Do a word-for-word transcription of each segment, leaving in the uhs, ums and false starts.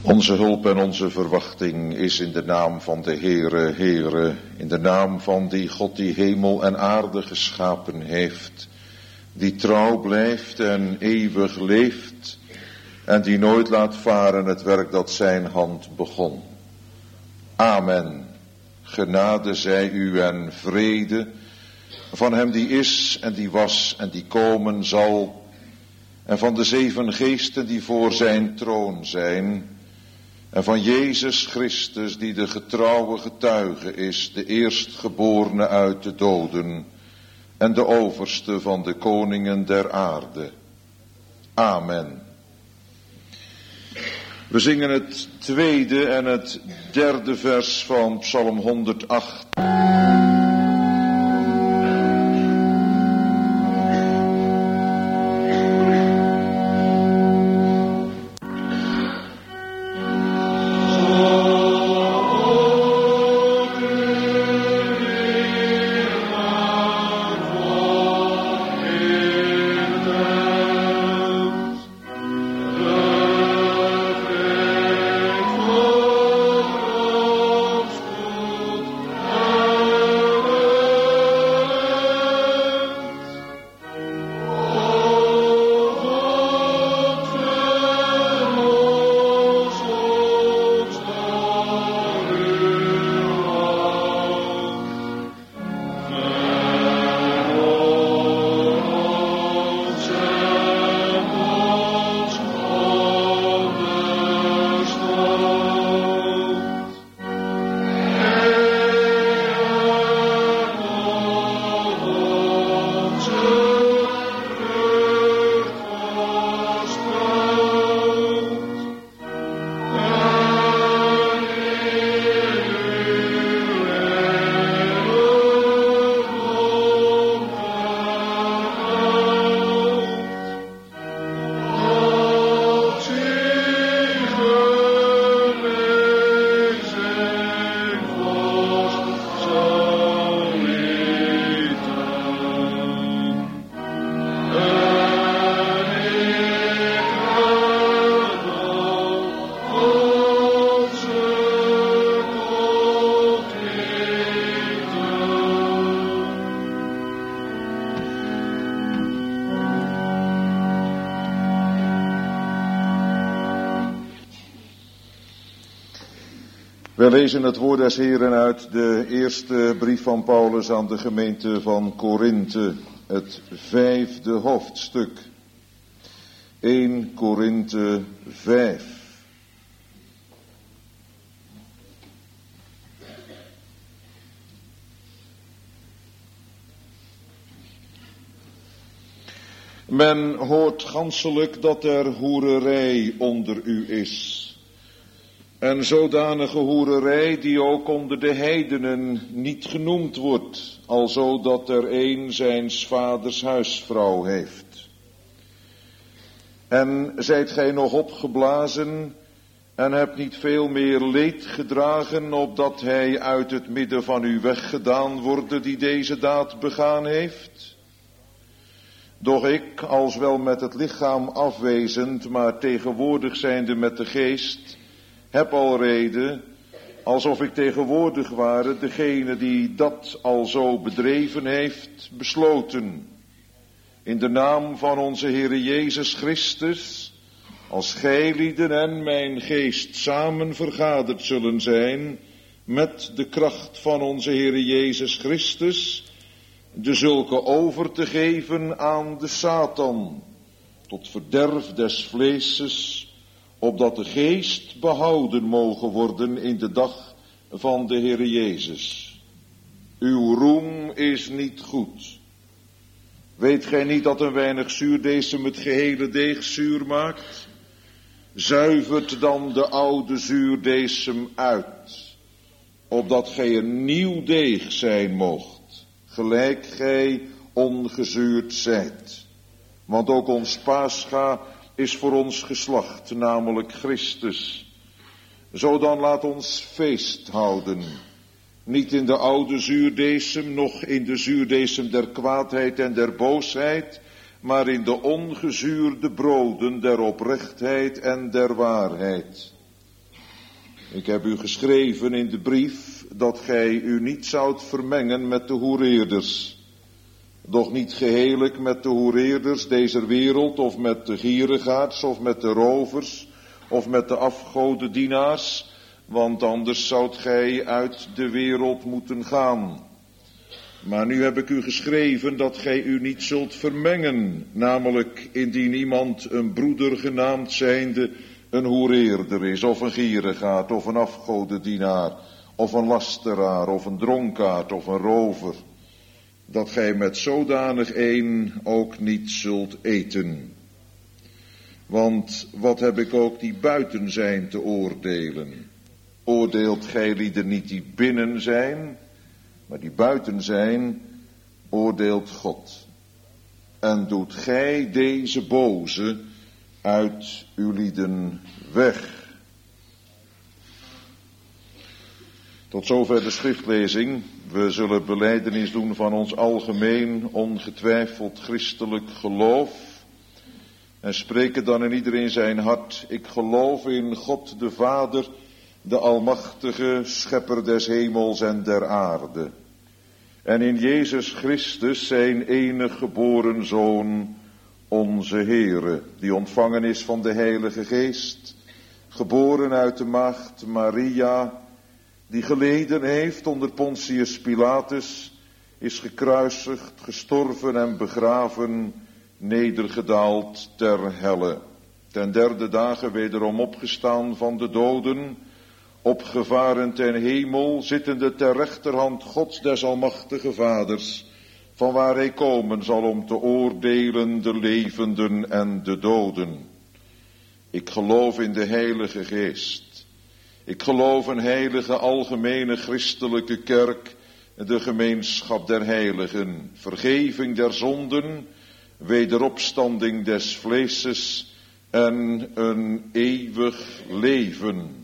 Onze hulp en onze verwachting is in de naam van de Heere, Heere, in de naam van die God die hemel en aarde geschapen heeft, die trouw blijft en eeuwig leeft en die nooit laat varen het werk dat zijn hand begon. Amen. Genade zij u en vrede van hem die is en die was en die komen zal en van de zeven geesten die voor zijn troon zijn en van Jezus Christus die de getrouwe getuige is, de eerstgeborene uit de doden en de overste van de koningen der aarde. Amen. We zingen het tweede en het derde vers van Psalm honderdacht. We lezen het woord des Heeren uit de eerste brief van Paulus aan de gemeente van Korinthe, het vijfde hoofdstuk. eerste Korinthe vijf. Men hoort ganselijk dat er hoererij onder u is. En zodanige hoererij die ook onder de heidenen niet genoemd wordt, alzo dat er een zijns vaders huisvrouw heeft. En zijt gij nog opgeblazen en hebt niet veel meer leed gedragen, opdat hij uit het midden van u weggedaan worden die deze daad begaan heeft? Doch ik, als wel met het lichaam afwezend, maar tegenwoordig zijnde met de geest, heb al reden, alsof ik tegenwoordig ware, degene die dat al zo bedreven heeft, besloten. In de naam van onze Heere Jezus Christus, als gijlieden en mijn geest samen vergaderd zullen zijn, met de kracht van onze Heere Jezus Christus, de zulke over te geven aan de Satan, tot verderf des vleeses, opdat de geest behouden mogen worden in de dag van de Heere Jezus. Uw roem is niet goed. Weet gij niet dat een weinig zuurdesem het gehele deeg zuur maakt? Zuivert dan de oude zuurdesem uit, opdat gij een nieuw deeg zijn moogt, gelijk gij ongezuurd zijt. Want ook ons Pascha is voor ons geslacht, namelijk Christus. Zo dan laat ons feest houden, niet in de oude zuurdesem, noch in de zuurdesem der kwaadheid en der boosheid, maar in de ongezuurde broden der oprechtheid en der waarheid. Ik heb u geschreven in de brief dat gij u niet zoudt vermengen met de hoereerders. Doch niet gehelijk met de hoereerders deze wereld, of met de gierigaards, of met de rovers, of met de afgodendienaars, want anders zoudt gij uit de wereld moeten gaan. Maar nu heb ik u geschreven dat gij u niet zult vermengen, namelijk indien iemand een broeder genaamd zijnde een hoereerder is, of een gierigaard, of een afgodendienaar, of een lasteraar, of een dronkaard, of een rover, dat gij met zodanig een ook niet zult eten. Want wat heb ik ook die buiten zijn te oordelen? Oordeelt gij lieden niet die binnen zijn, maar die buiten zijn, oordeelt God. En doet gij deze boze uit uw lieden weg. Tot zover de schriftlezing. We zullen belijdenis doen van ons algemeen, ongetwijfeld christelijk geloof. En spreken dan in iedereen zijn hart: ik geloof in God de Vader, de almachtige schepper des hemels en der aarde. En in Jezus Christus, zijn enig geboren Zoon, onze Heere, die ontvangen is van de Heilige Geest, geboren uit de maagd Maria, die geleden heeft onder Pontius Pilatus, is gekruisigd, gestorven en begraven, nedergedaald ter helle. Ten derde dagen wederom opgestaan van de doden, opgevaren ten hemel, zittende ter rechterhand Gods des almachtige Vaders, van waar hij komen zal om te oordelen de levenden en de doden. Ik geloof in de Heilige Geest. Ik geloof een heilige algemene christelijke kerk, de gemeenschap der heiligen, vergeving der zonden, wederopstanding des vleeses en een eeuwig leven.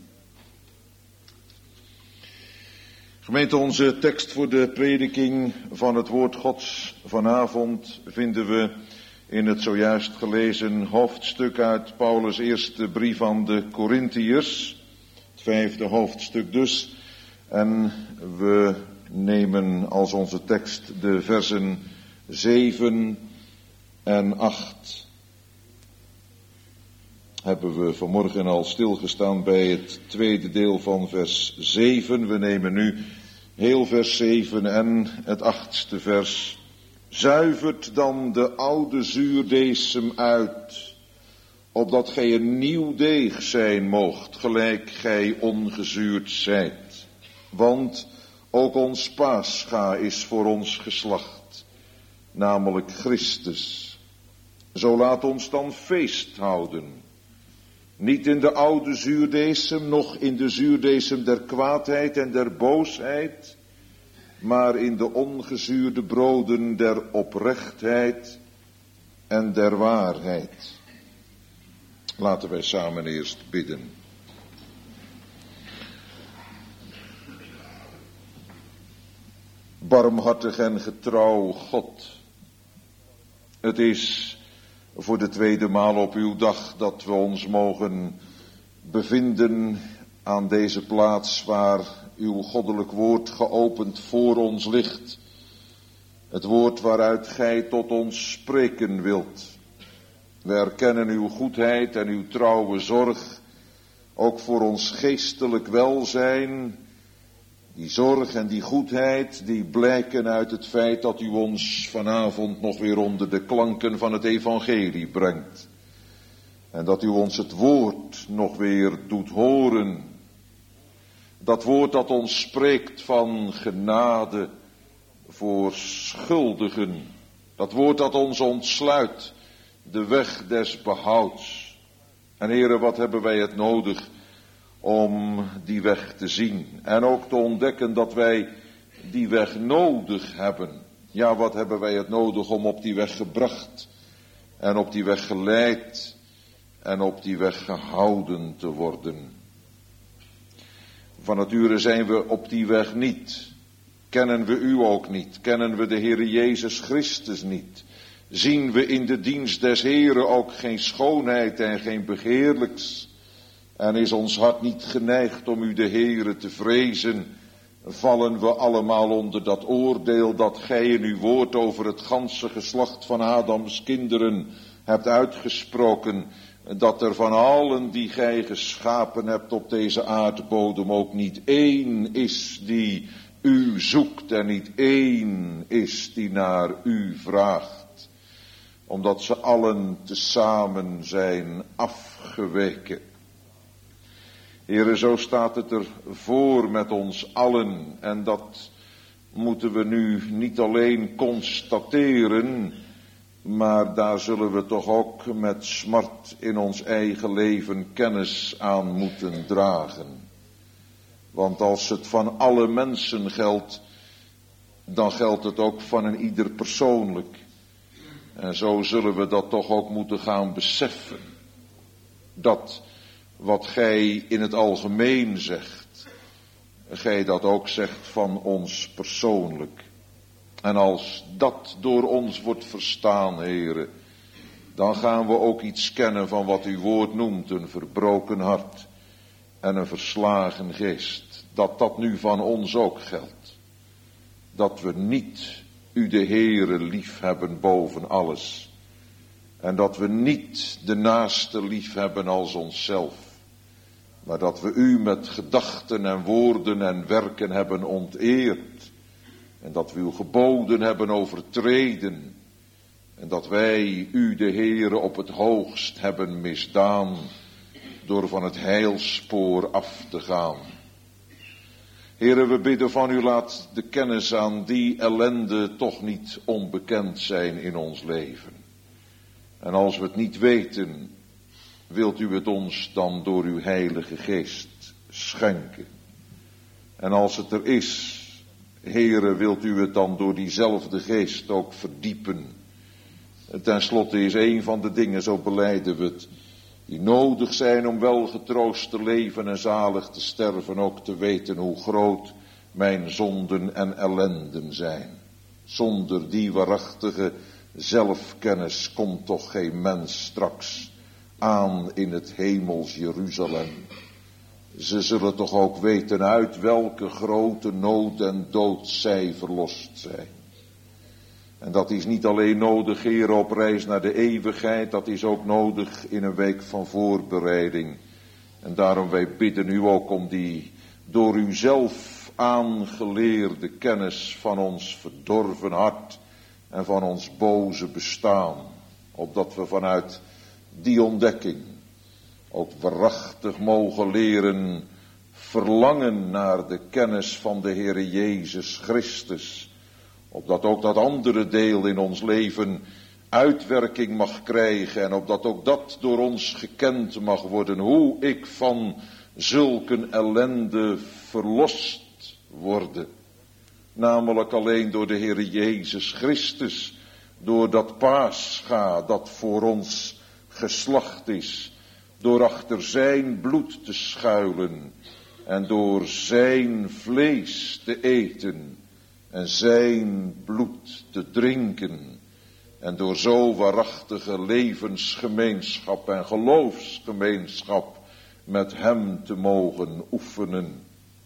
Gemeente, onze tekst voor de prediking van het woord Gods vanavond vinden we in het zojuist gelezen hoofdstuk uit Paulus' eerste brief aan de Korintiërs, het vijfde hoofdstuk dus. En we nemen als onze tekst de versen zeven en acht. Hebben we vanmorgen al stilgestaan bij het tweede deel van vers zeven. We nemen nu heel vers zeven en het achtste vers. Zuivert dan de oude zuurdesem uit, opdat gij een nieuw deeg zijn moogt, gelijk gij ongezuurd zijt. Want ook ons Pascha is voor ons geslacht, namelijk Christus. Zo laat ons dan feest houden. Niet in de oude zuurdesem, noch in de zuurdesem der kwaadheid en der boosheid, maar in de ongezuurde broden der oprechtheid en der waarheid. Laten wij samen eerst bidden. Barmhartig en getrouw God, het is voor de tweede maal op uw dag dat we ons mogen bevinden aan deze plaats waar uw goddelijk woord geopend voor ons ligt. Het woord waaruit gij tot ons spreken wilt. We erkennen uw goedheid en uw trouwe zorg, ook voor ons geestelijk welzijn. Die zorg en die goedheid, die blijken uit het feit dat u ons vanavond nog weer onder de klanken van het evangelie brengt. En dat u ons het woord nog weer doet horen. Dat woord dat ons spreekt van genade voor schuldigen. Dat woord dat ons ontsluit de weg des behouds. En Heere, wat hebben wij het nodig om die weg te zien. En ook te ontdekken dat wij die weg nodig hebben. Ja, wat hebben wij het nodig om op die weg gebracht en op die weg geleid en op die weg gehouden te worden. Van nature zijn we op die weg niet. Kennen we u ook niet. Kennen we de Heere Jezus Christus niet. Zien we in de dienst des Heeren ook geen schoonheid en geen begeerlijks. En is ons hart niet geneigd om u de Heere te vrezen, vallen we allemaal onder dat oordeel dat gij in uw woord over het ganse geslacht van Adams kinderen hebt uitgesproken, dat er van allen die gij geschapen hebt op deze aardbodem ook niet één is die u zoekt en niet één is die naar u vraagt, omdat ze allen tezamen zijn afgeweken. Heere, zo staat het er voor met ons allen en dat moeten we nu niet alleen constateren, maar daar zullen we toch ook met smart in ons eigen leven kennis aan moeten dragen. Want als het van alle mensen geldt, dan geldt het ook van een ieder persoonlijk. En zo zullen we dat toch ook moeten gaan beseffen. Dat wat gij in het algemeen zegt, gij dat ook zegt van ons persoonlijk. En als dat door ons wordt verstaan, Heere, dan gaan we ook iets kennen van wat uw woord noemt, een verbroken hart en een verslagen geest. Dat dat nu van ons ook geldt. Dat we niet u de Heere lief hebben boven alles. En dat we niet de naaste lief hebben als onszelf. Maar dat we u met gedachten en woorden en werken hebben onteerd. En dat we uw geboden hebben overtreden. En dat wij u de Heere op het hoogst hebben misdaan. Door van het heilspoor af te gaan. Heere, we bidden van u, laat de kennis aan die ellende toch niet onbekend zijn in ons leven. En als we het niet weten, wilt u het ons dan door uw heilige geest schenken. En als het er is, Heere, wilt u het dan door diezelfde geest ook verdiepen. En ten slotte is een van de dingen, zo belijden we het, die nodig zijn om wel getroost te leven en zalig te sterven, ook te weten hoe groot mijn zonden en ellenden zijn. Zonder die waarachtige zelfkennis komt toch geen mens straks aan in het hemels Jeruzalem. Ze zullen toch ook weten uit welke grote nood en dood zij verlost zijn. En dat is niet alleen nodig, Heer, op reis naar de eeuwigheid, dat is ook nodig in een week van voorbereiding. En daarom wij bidden u ook om die door u zelf aangeleerde kennis van ons verdorven hart en van ons boze bestaan. Opdat we vanuit die ontdekking ook waarachtig mogen leren verlangen naar de kennis van de Heere Jezus Christus. Opdat ook dat andere deel in ons leven uitwerking mag krijgen. En opdat ook dat door ons gekend mag worden. Hoe ik van zulke ellende verlost worde. Namelijk alleen door de Heere Jezus Christus. Door dat paascha dat voor ons geslacht is. Door achter zijn bloed te schuilen. En door zijn vlees te eten. En zijn bloed te drinken. En door zo waarachtige levensgemeenschap en geloofsgemeenschap met hem te mogen oefenen.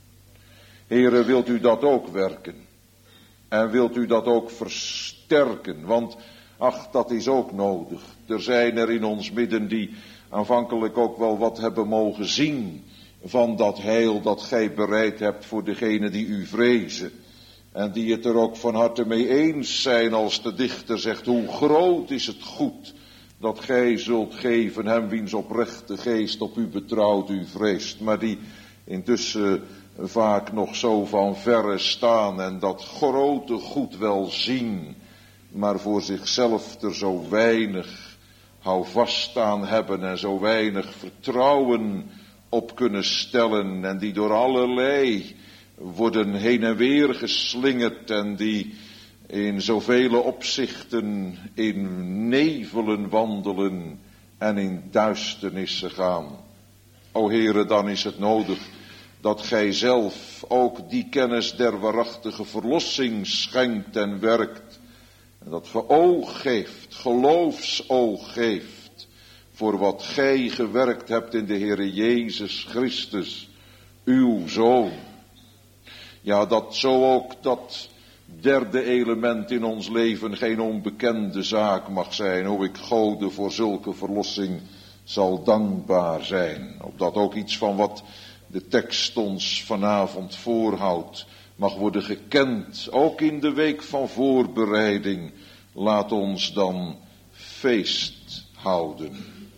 Heere, wilt u dat ook werken? En wilt u dat ook versterken? Want, ach, dat is ook nodig. Er zijn er in ons midden die aanvankelijk ook wel wat hebben mogen zien van dat heil dat gij bereid hebt voor degenen die u vrezen. En die het er ook van harte mee eens zijn als de dichter zegt, hoe groot is het goed dat gij zult geven hem wiens oprechte geest op u betrouwt, u vreest. Maar die intussen vaak nog zo van verre staan en dat grote goed wel zien, maar voor zichzelf er zo weinig houvast aan hebben en zo weinig vertrouwen op kunnen stellen en die door allerlei worden heen en weer geslingerd en die in zoveel opzichten in nevelen wandelen en in duisternissen gaan. O Heere, dan is het nodig dat gij zelf ook die kennis der waarachtige verlossing schenkt en werkt. En dat ge oog geeft, geloofsoog geeft voor wat gij gewerkt hebt in de Heere Jezus Christus, uw Zoon. Ja, dat zo ook dat derde element in ons leven geen onbekende zaak mag zijn, hoe ik Gode voor zulke verlossing zal dankbaar zijn. Opdat ook iets van wat de tekst ons vanavond voorhoudt mag worden gekend, ook in de week van voorbereiding. Laat ons dan feest houden.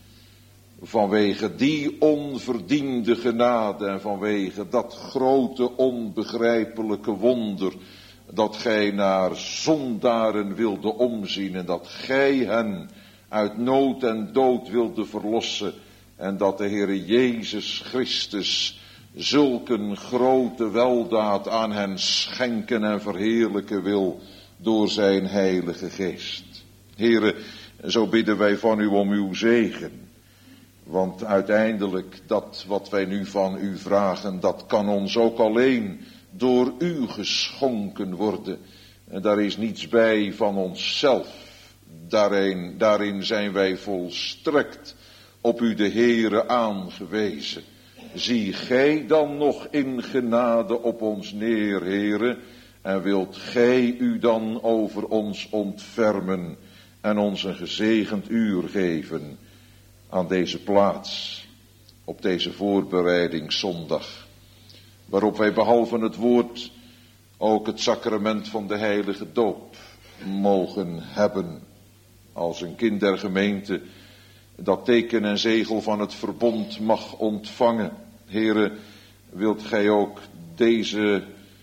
Vanwege die onverdiende genade en vanwege dat grote onbegrijpelijke wonder, dat gij naar zondaren wilde omzien en dat gij hen uit nood en dood wilde verlossen en dat de Heere Jezus Christus zulke grote weldaad aan hen schenken en verheerlijken wil door zijn Heilige Geest. Heere, zo bidden wij van u om uw zegen. Want uiteindelijk dat wat wij nu van u vragen, dat kan ons ook alleen door u geschonken worden. En daar is niets bij van onszelf. Daarin, daarin zijn wij volstrekt op u de Heere aangewezen. Zie gij dan nog in genade op ons neer, Heere, en wilt gij u dan over ons ontfermen en ons een gezegend uur geven aan deze plaats, op deze voorbereidingszondag, waarop wij behalve het woord ook het sacrament van de heilige doop mogen hebben, als een kind der gemeente dat teken en zegel van het verbond mag ontvangen. Heere, wilt gij ook deze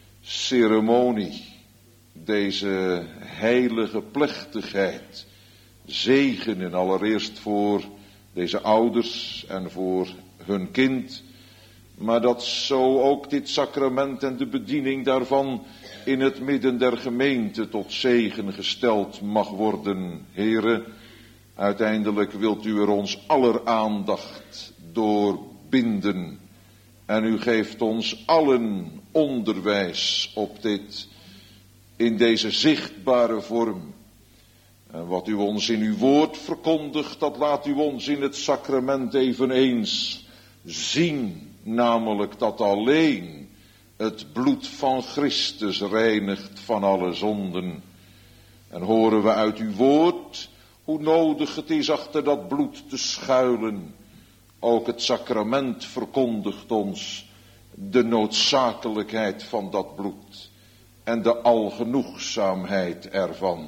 ceremonie, deze heilige plechtigheid zegenen, allereerst voor deze ouders en voor hun kind, maar dat zo ook dit sacrament en de bediening daarvan in het midden der gemeente tot zegen gesteld mag worden. Heere, uiteindelijk wilt u er ons aller aandacht door binden en u geeft ons allen onderwijs op dit, in deze zichtbare vorm. En wat u ons in uw woord verkondigt, dat laat u ons in het sacrament eveneens zien. Namelijk dat alleen het bloed van Christus reinigt van alle zonden. En horen we uit uw woord hoe nodig het is achter dat bloed te schuilen. Ook het sacrament verkondigt ons de noodzakelijkheid van dat bloed en de algenoegzaamheid ervan.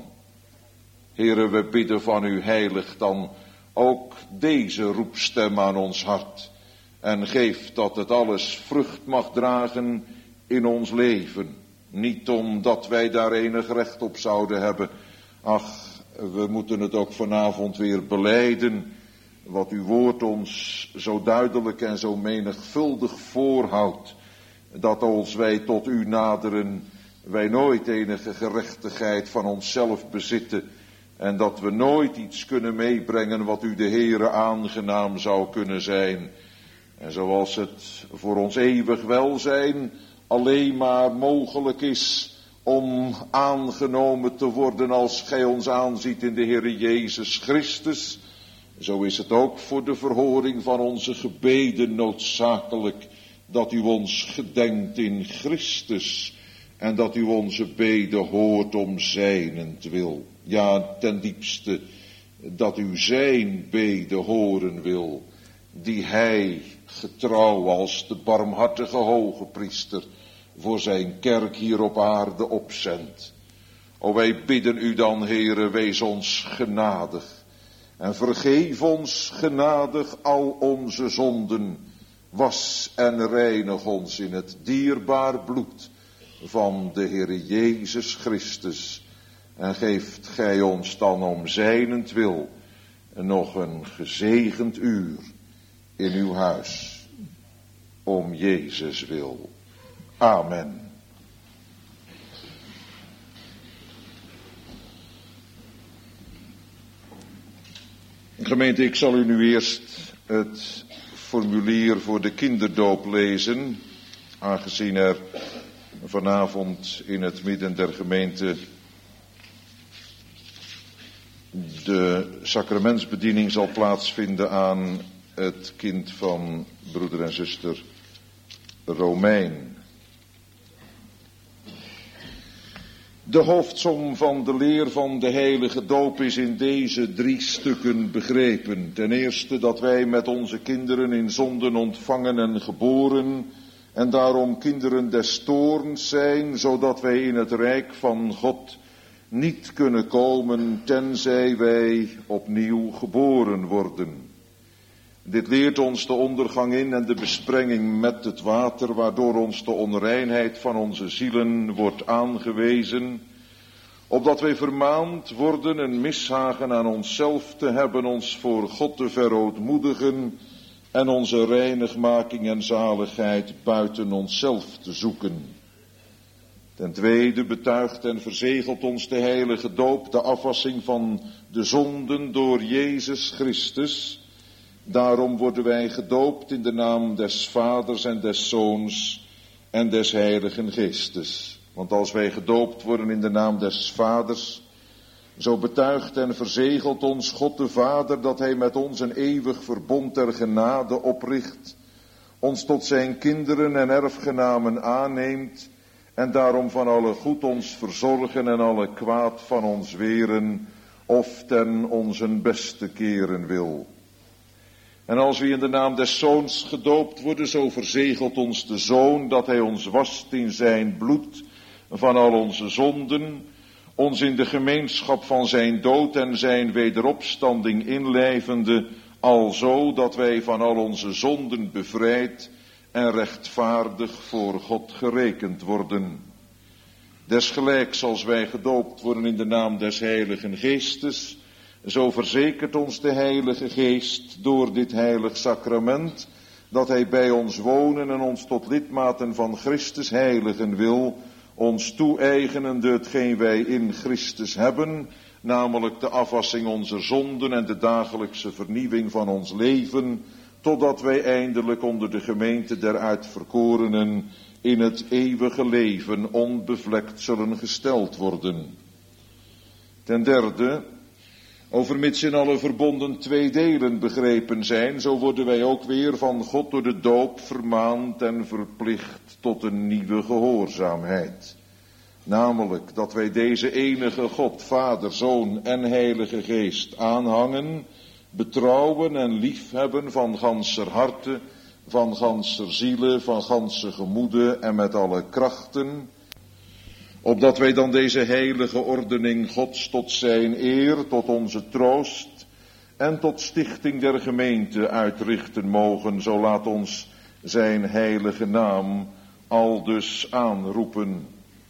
Heere, we bidden van u, heilig dan ook deze roepstem aan ons hart. En geef dat het alles vrucht mag dragen in ons leven. Niet omdat wij daar enig recht op zouden hebben. Ach, we moeten het ook vanavond weer belijden. Wat uw woord ons zo duidelijk en zo menigvuldig voorhoudt. Dat als wij tot u naderen, wij nooit enige gerechtigheid van onszelf bezitten. En dat we nooit iets kunnen meebrengen wat u de Heere aangenaam zou kunnen zijn. En zoals het voor ons eeuwig welzijn alleen maar mogelijk is om aangenomen te worden als gij ons aanziet in de Heere Jezus Christus, zo is het ook voor de verhoring van onze gebeden noodzakelijk dat u ons gedenkt in Christus en dat u onze beden hoort om zijnentwil. Ja, ten diepste dat u zijn beden horen wil, die hij getrouw als de barmhartige hoge priester voor zijn kerk hier op aarde opzendt. O, wij bidden u dan, Heere, wees ons genadig en vergeef ons genadig al onze zonden. Was en reinig ons in het dierbaar bloed van de Heere Jezus Christus. En geeft gij ons dan om zijnentwil nog een gezegend uur in uw huis. Om Jezus wil. Amen. Gemeente, ik zal u nu eerst het formulier voor de kinderdoop lezen, aangezien er vanavond in het midden der gemeente De sacramentsbediening zal plaatsvinden aan het kind van broeder en zuster Romein. De hoofdsom van de leer van de heilige doop is in deze drie stukken begrepen. Ten eerste dat wij met onze kinderen in zonden ontvangen en geboren en daarom kinderen des toorns zijn, zodat wij in het rijk van God niet kunnen komen tenzij wij opnieuw geboren worden. Dit leert ons de ondergang in en de besprenging met het water, waardoor ons de onreinheid van onze zielen wordt aangewezen, opdat wij vermaand worden een mishagen aan onszelf te hebben, ons voor God te verootmoedigen en onze reinigmaking en zaligheid buiten onszelf te zoeken. Ten tweede betuigt en verzegelt ons de heilige doop de afwassing van de zonden door Jezus Christus. Daarom worden wij gedoopt in de naam des Vaders en des Zoons en des Heiligen Geestes. Want als wij gedoopt worden in de naam des Vaders, zo betuigt en verzegelt ons God de Vader dat Hij met ons een eeuwig verbond der genade opricht, ons tot zijn kinderen en erfgenamen aanneemt en daarom van alle goed ons verzorgen en alle kwaad van ons weren of ten onzen beste keren wil. En als we in de naam des Zoons gedoopt worden, zo verzegelt ons de Zoon dat Hij ons wast in zijn bloed van al onze zonden, ons in de gemeenschap van zijn dood en zijn wederopstanding inlijvende, alzo dat wij van al onze zonden bevrijd en rechtvaardig voor God gerekend worden. Desgelijks als wij gedoopt worden in de naam des Heiligen Geestes, zo verzekert ons de Heilige Geest door dit heilig sacrament dat Hij bij ons wonen en ons tot lidmaten van Christus heiligen wil, ons toe-eigenende hetgeen wij in Christus hebben, namelijk de afwassing onze zonden en de dagelijkse vernieuwing van ons leven, totdat wij eindelijk onder de gemeente der uitverkorenen in het eeuwige leven onbevlekt zullen gesteld worden. Ten derde, overmits in alle verbonden twee delen begrepen zijn, zo worden wij ook weer van God door de doop vermaand en verplicht tot een nieuwe gehoorzaamheid. Namelijk dat wij deze enige God, Vader, Zoon en Heilige Geest aanhangen, betrouwen en liefhebben van ganser harte, van ganser ziele, van ganse gemoede en met alle krachten, opdat wij dan deze heilige ordening Gods tot zijn eer, tot onze troost en tot stichting der gemeente uitrichten mogen, zo laat ons zijn heilige naam aldus aanroepen.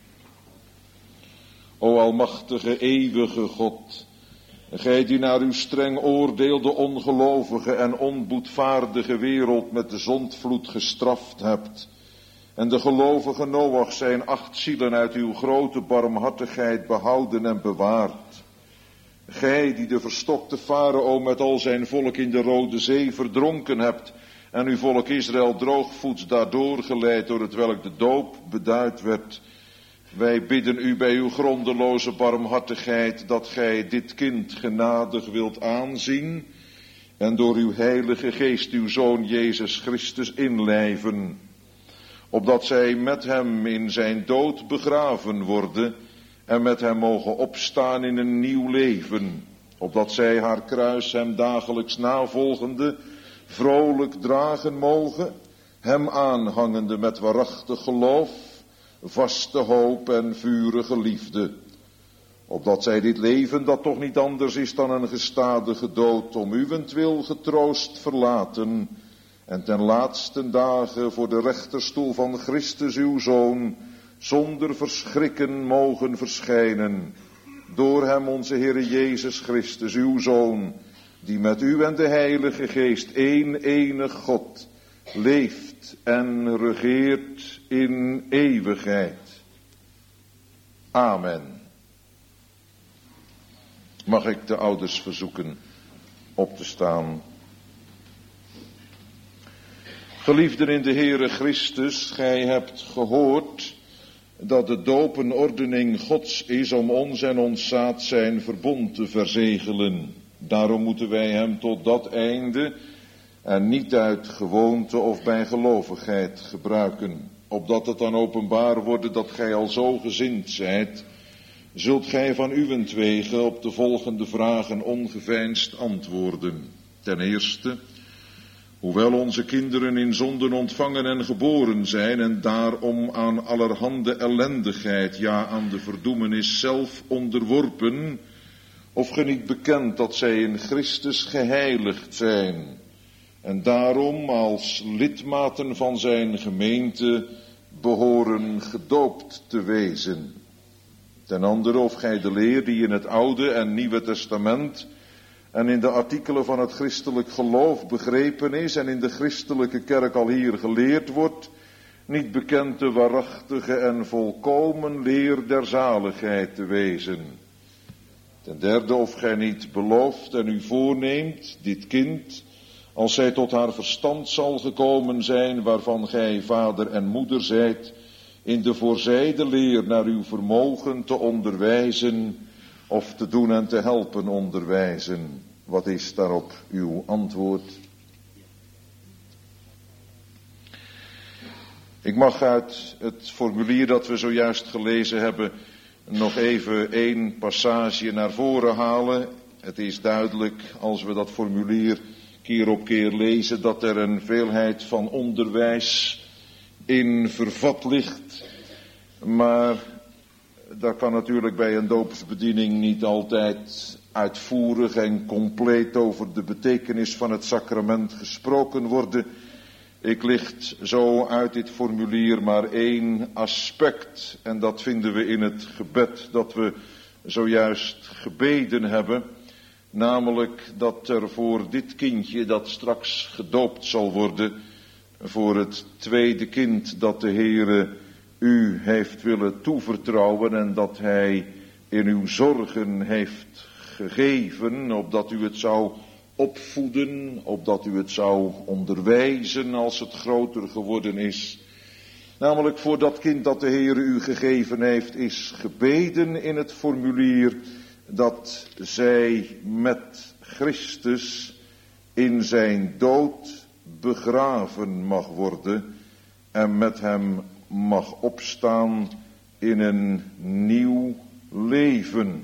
O almachtige, eeuwige God, Gij die naar uw streng oordeel de ongelovige en onboedvaardige wereld met de zondvloed gestraft hebt, en de gelovige Noach zijn acht zielen uit uw grote barmhartigheid behouden en bewaard. Gij die de verstokte Farao met al zijn volk in de Rode Zee verdronken hebt, en uw volk Israël droogvoets daardoor geleid, door het welk de doop beduid werd. Wij bidden u bij uw grondeloze barmhartigheid dat gij dit kind genadig wilt aanzien en door uw heilige geest uw Zoon Jezus Christus inlijven, opdat zij met hem in zijn dood begraven worden en met hem mogen opstaan in een nieuw leven, opdat zij haar kruis hem dagelijks navolgende vrolijk dragen mogen, hem aanhangende met waarachtig geloof, vaste hoop en vurige liefde, opdat zij dit leven, dat toch niet anders is dan een gestadige dood, om uwentwil getroost verlaten en ten laatste dagen voor de rechterstoel van Christus uw Zoon zonder verschrikken mogen verschijnen, door hem onze Heere Jezus Christus uw Zoon, die met u en de Heilige Geest één enig God leeft en regeert in eeuwigheid. Amen. Mag ik de ouders verzoeken op te staan. Geliefden in de Heere Christus, gij hebt gehoord dat de doop een ordening Gods is om ons en ons zaad zijn verbond te verzegelen. Daarom moeten wij hem tot dat einde en niet uit gewoonte of bijgelovigheid gebruiken. Opdat het dan openbaar wordt dat gij al zo gezind zijt, zult gij van uwentwege op de volgende vragen ongeveinsd antwoorden. Ten eerste, hoewel onze kinderen in zonden ontvangen en geboren zijn en daarom aan allerhande ellendigheid, ja aan de verdoemenis zelf onderworpen, of ge niet bekent dat zij in Christus geheiligd zijn en daarom als lidmaten van zijn gemeente behoren gedoopt te wezen. Ten andere of gij de leer die in het Oude en Nieuwe Testament en in de artikelen van het christelijk geloof begrepen is en in de christelijke kerk al hier geleerd wordt, niet bekend de waarachtige en volkomen leer der zaligheid te wezen. Ten derde of gij niet belooft en u voorneemt, dit kind, als zij tot haar verstand zal gekomen zijn, waarvan gij vader en moeder zijt, in de voorzijde leer naar uw vermogen te onderwijzen of te doen en te helpen onderwijzen. Wat is daarop uw antwoord? Ik mag uit het formulier dat we zojuist gelezen hebben nog even één passage naar voren halen. Het is duidelijk als we dat formulier keer op keer lezen dat er een veelheid van onderwijs in vervat ligt. Maar daar kan natuurlijk bij een doopsbediening niet altijd uitvoerig en compleet over de betekenis van het sacrament gesproken worden. Ik licht zo uit dit formulier maar één aspect en dat vinden we in het gebed dat we zojuist gebeden hebben. Namelijk dat er voor dit kindje dat straks gedoopt zal worden, voor het tweede kind dat de Heere u heeft willen toevertrouwen en dat hij in uw zorgen heeft gegeven, opdat u het zou opvoeden, opdat u het zou onderwijzen als het groter geworden is. Namelijk voor dat kind dat de Heere u gegeven heeft, is gebeden in het formulier dat zij met Christus in zijn dood begraven mag worden en met hem mag opstaan in een nieuw leven.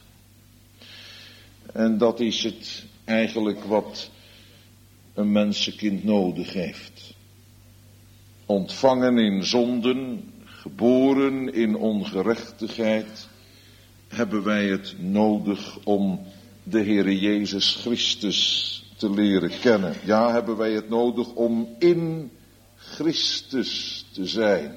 En dat is het eigenlijk wat een mensenkind nodig heeft. Ontvangen in zonden, geboren in ongerechtigheid, hebben wij het nodig om de Heere Jezus Christus te leren kennen. Ja, hebben wij het nodig om in Christus te zijn.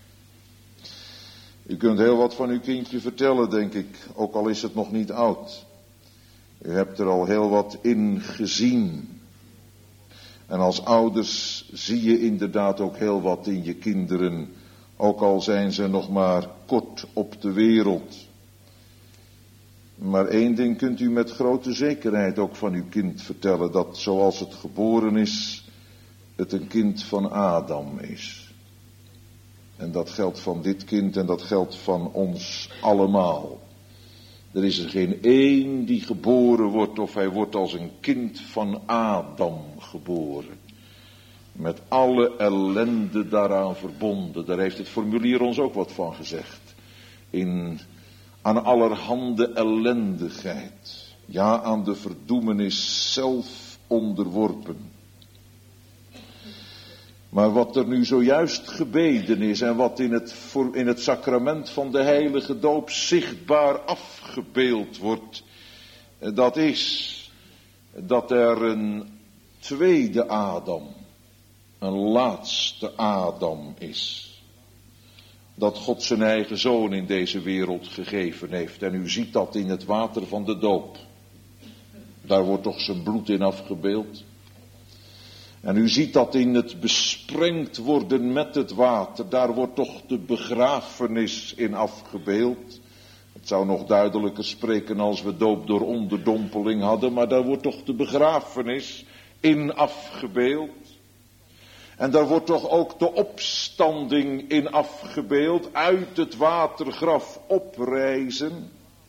U kunt heel wat van uw kindje vertellen, denk ik, ook al is het nog niet oud. U hebt er al heel wat in gezien. En als ouders zie je inderdaad ook heel wat in je kinderen, ook al zijn ze nog maar kort op de wereld. Maar één ding kunt u met grote zekerheid ook van uw kind vertellen, dat zoals het geboren is, het een kind van Adam is. En dat geldt van dit kind en dat geldt van ons allemaal. Er is er geen één die geboren wordt of hij wordt als een kind van Adam geboren. Met alle ellende daaraan verbonden. Daar heeft het formulier ons ook wat van gezegd. In, aan allerhande ellendigheid. Ja, aan de verdoemenis zelf onderworpen. Maar wat er nu zojuist gebeden is en wat in het, in het sacrament van de heilige doop zichtbaar afgebeeld wordt, dat is dat er een tweede Adam, een laatste Adam is. Dat God zijn eigen zoon in deze wereld gegeven heeft. En u ziet dat in het water van de doop. Daar wordt toch zijn bloed in afgebeeld. En u ziet dat in het besprengd worden met het water, daar wordt toch de begrafenis in afgebeeld. Het zou nog duidelijker spreken als we doop door onderdompeling hadden, maar daar wordt toch de begrafenis in afgebeeld. En daar wordt toch ook de opstanding in afgebeeld, uit het watergraf oprijzen.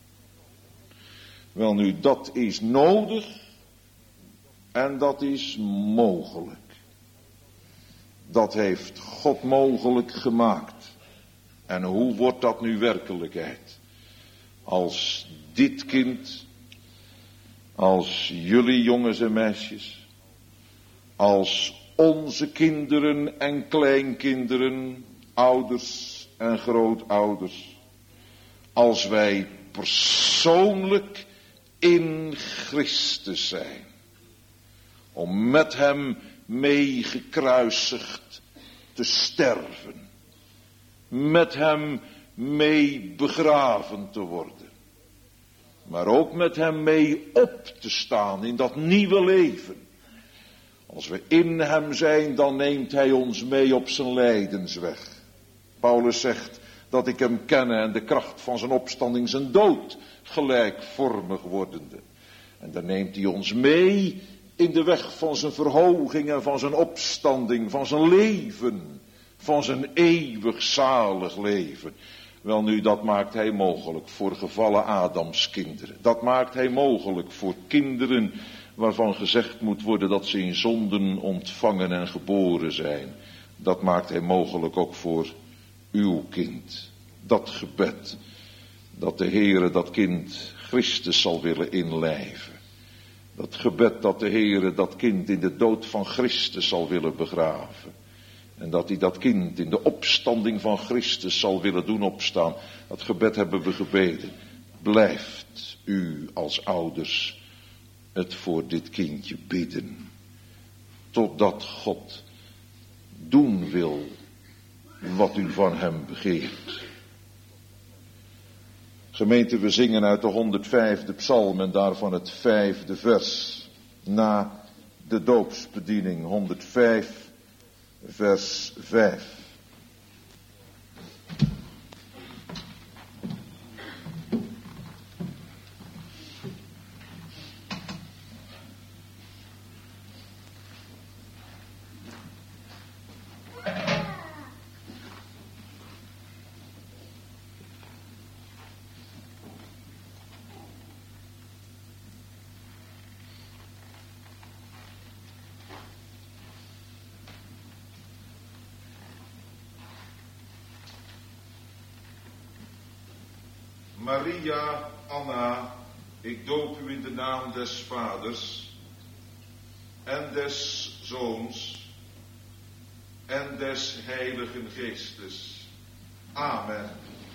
Wel nu, dat is nodig en dat is mogelijk. Dat heeft God mogelijk gemaakt. En hoe wordt dat nu werkelijkheid? Als dit kind, als jullie jongens en meisjes, als onze kinderen en kleinkinderen, ouders en grootouders, als wij persoonlijk in Christus zijn, om met hem mee gekruisigd te sterven, met hem mee begraven te worden, maar ook met hem mee op te staan in dat nieuwe leven. Als we in hem zijn, dan neemt hij ons mee op zijn lijdensweg. Paulus zegt dat ik hem ken en de kracht van zijn opstanding, zijn dood, gelijkvormig wordende. En dan neemt hij ons mee in de weg van zijn verhoging en van zijn opstanding, van zijn leven, van zijn eeuwig zalig leven. Wel nu, dat maakt hij mogelijk voor gevallen Adamskinderen. Dat maakt hij mogelijk voor kinderen waarvan gezegd moet worden dat ze in zonden ontvangen en geboren zijn. Dat maakt hij mogelijk ook voor uw kind. Dat gebed, dat de Heere dat kind Christus zal willen inlijven. Dat gebed dat de Heere dat kind in de dood van Christus zal willen begraven. En dat hij dat kind in de opstanding van Christus zal willen doen opstaan. Dat gebed hebben we gebeden. Blijft u als ouders het voor dit kindje bidden. Totdat God doen wil wat u van hem begeert. Gemeente, we zingen uit de honderdvijfde psalm en daarvan het vijfde vers. Na de doopsbediening, honderdvijf, vers vijf. Maria, Anna, ik doop u in de naam des Vaders en des Zoons en des Heiligen Geestes. Amen.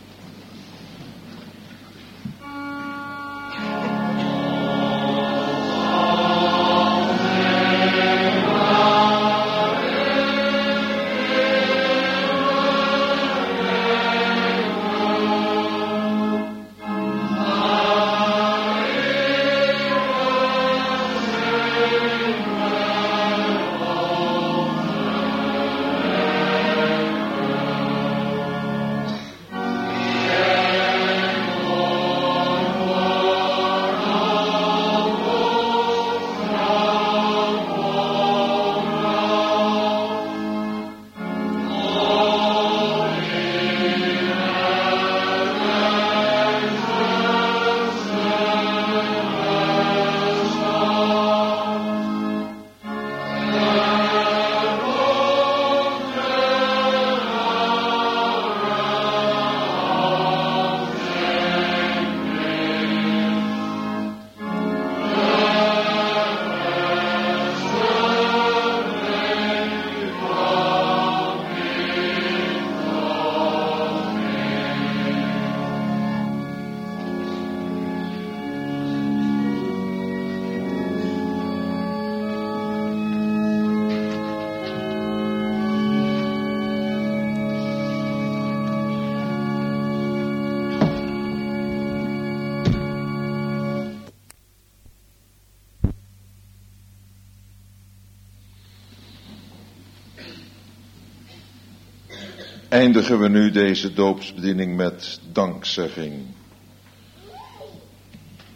Eindigen we nu deze doopsbediening met dankzegging.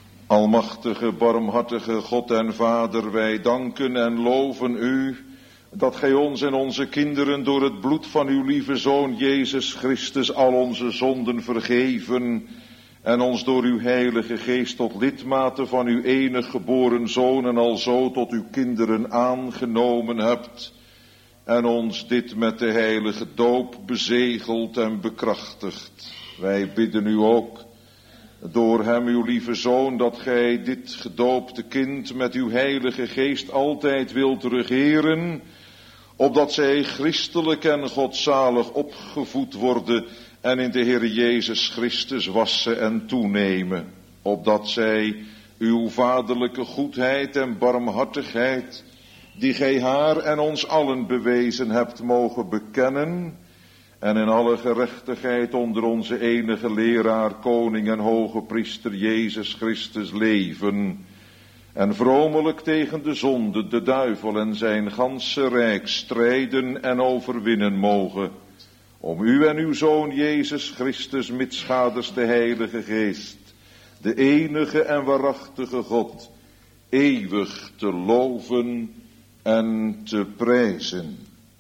Almachtige, barmhartige God en Vader, wij danken en loven u dat gij ons en onze kinderen door het bloed van uw lieve Zoon Jezus Christus al onze zonden vergeven en ons door uw heilige geest tot lidmaten van uw enig geboren Zoon en alzo tot uw kinderen aangenomen hebt en ons dit met de heilige doop bezegeld en bekrachtigt. Wij bidden u ook door hem, uw lieve Zoon, dat gij dit gedoopte kind met uw heilige geest altijd wilt regeren, opdat zij christelijk en godzalig opgevoed worden en in de Heer Jezus Christus wassen en toenemen, opdat zij uw vaderlijke goedheid en barmhartigheid, die gij haar en ons allen bewezen hebt, mogen bekennen en in alle gerechtigheid onder onze enige leraar, koning en hoge priester Jezus Christus leven en vromelijk tegen de zonde, de duivel en zijn ganse rijk strijden en overwinnen mogen, om u en uw Zoon Jezus Christus mitschaders de Heilige Geest, de enige en waarachtige God, eeuwig te loven en te prijzen.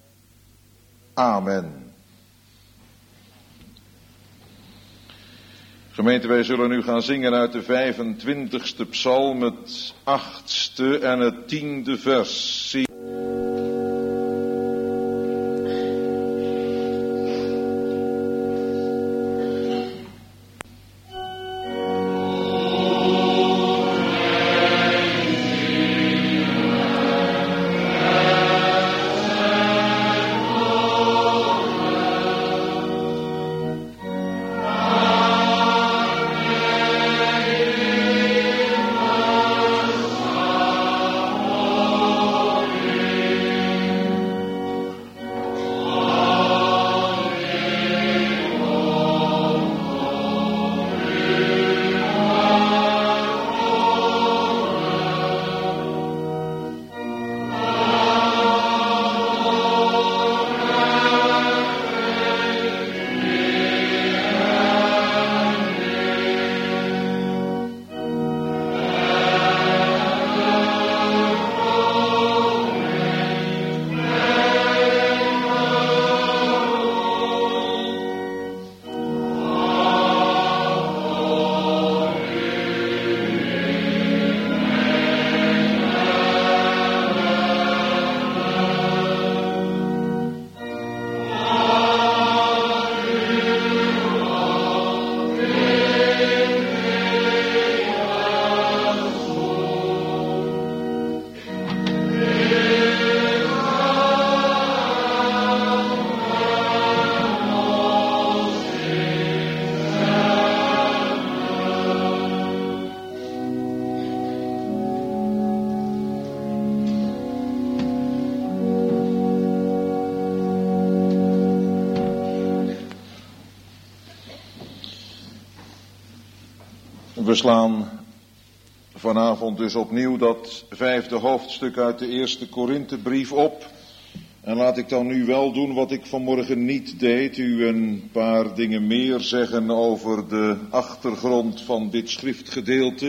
Amen. Gemeente, wij zullen nu gaan zingen uit de vijfentwintigste psalm, het achtste en het tiende vers. We slaan vanavond dus opnieuw dat vijfde hoofdstuk uit de eerste Korinthebrief op. En laat ik dan nu wel doen wat ik vanmorgen niet deed, u een paar dingen meer zeggen over de achtergrond van dit schriftgedeelte.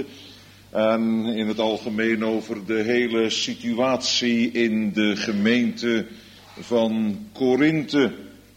En in het algemeen over de hele situatie in de gemeente van Korinthe.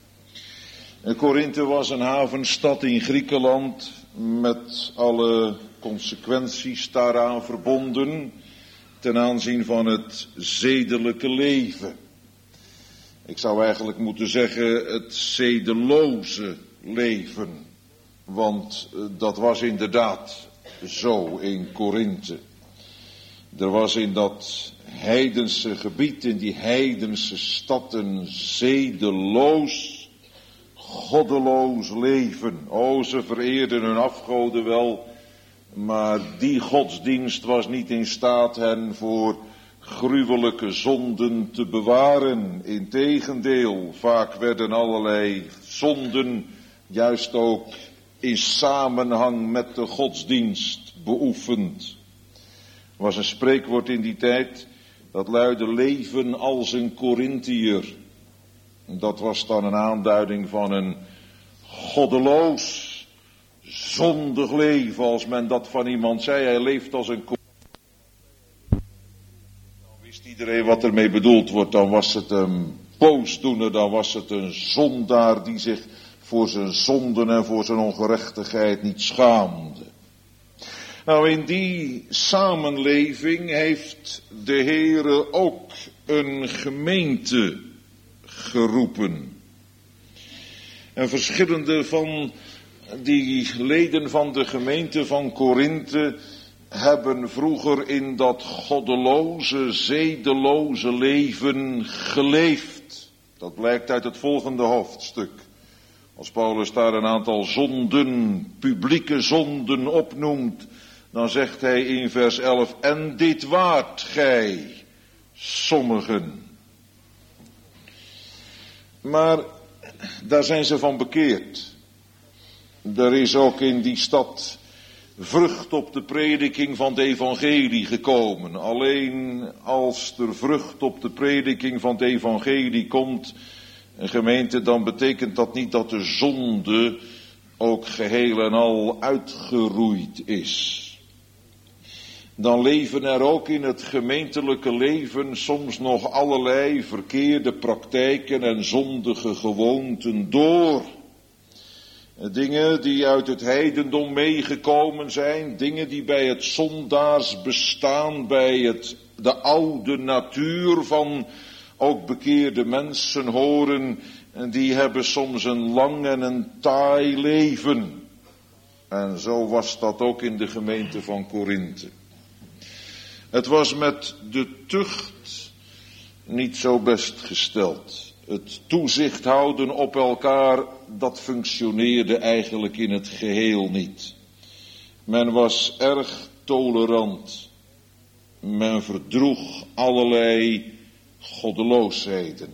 Korinthe was een havenstad in Griekenland met alle consequenties daaraan verbonden ten aanzien van het zedelijke leven. Ik zou eigenlijk moeten zeggen het zedeloze leven, want dat was inderdaad zo in Korinthe. Er was in dat heidense gebied, in die heidense stad, een zedeloos, goddeloos leven. O, ze vereerden hun afgoden wel, maar die godsdienst was niet in staat hen voor gruwelijke zonden te bewaren. Integendeel, vaak werden allerlei zonden juist ook in samenhang met de godsdienst beoefend. Er was een spreekwoord in die tijd, dat luidde leven als een Korinthiër. Dat was dan een aanduiding van een goddeloos, zondig leven, als men dat van iemand zei. Hij leeft als een Korinthiër. Dan wist hij iedereen wat ermee bedoeld wordt, dan was het een boosdoener, dan was het een zondaar die zich voor zijn zonden en voor zijn ongerechtigheid niet schaamde. Nou, in die samenleving heeft de Heere ook een gemeente geroepen. En verschillende van die leden van de gemeente van Korinthe hebben vroeger in dat goddeloze, zedeloze leven geleefd. Dat blijkt uit het volgende hoofdstuk. Als Paulus daar een aantal zonden, publieke zonden opnoemt, dan zegt hij in vers elf, en dit waart gij, sommigen. Maar daar zijn ze van bekeerd. Er is ook in die stad vrucht op de prediking van het evangelie gekomen. Alleen als er vrucht op de prediking van het evangelie komt, een gemeente, dan betekent dat niet dat de zonde ook geheel en al uitgeroeid is. Dan leven er ook in het gemeentelijke leven soms nog allerlei verkeerde praktijken en zondige gewoonten door. Dingen die uit het heidendom meegekomen zijn, dingen die bij het zondaars bestaan, bij het, de oude natuur van ook bekeerde mensen horen, en die hebben soms een lang en een taai leven. En zo was dat ook in de gemeente van Korinthe. Het was met de tucht niet zo best gesteld. Het toezicht houden op elkaar, dat functioneerde eigenlijk in het geheel niet. Men was erg tolerant. Men verdroeg allerlei goddeloosheden.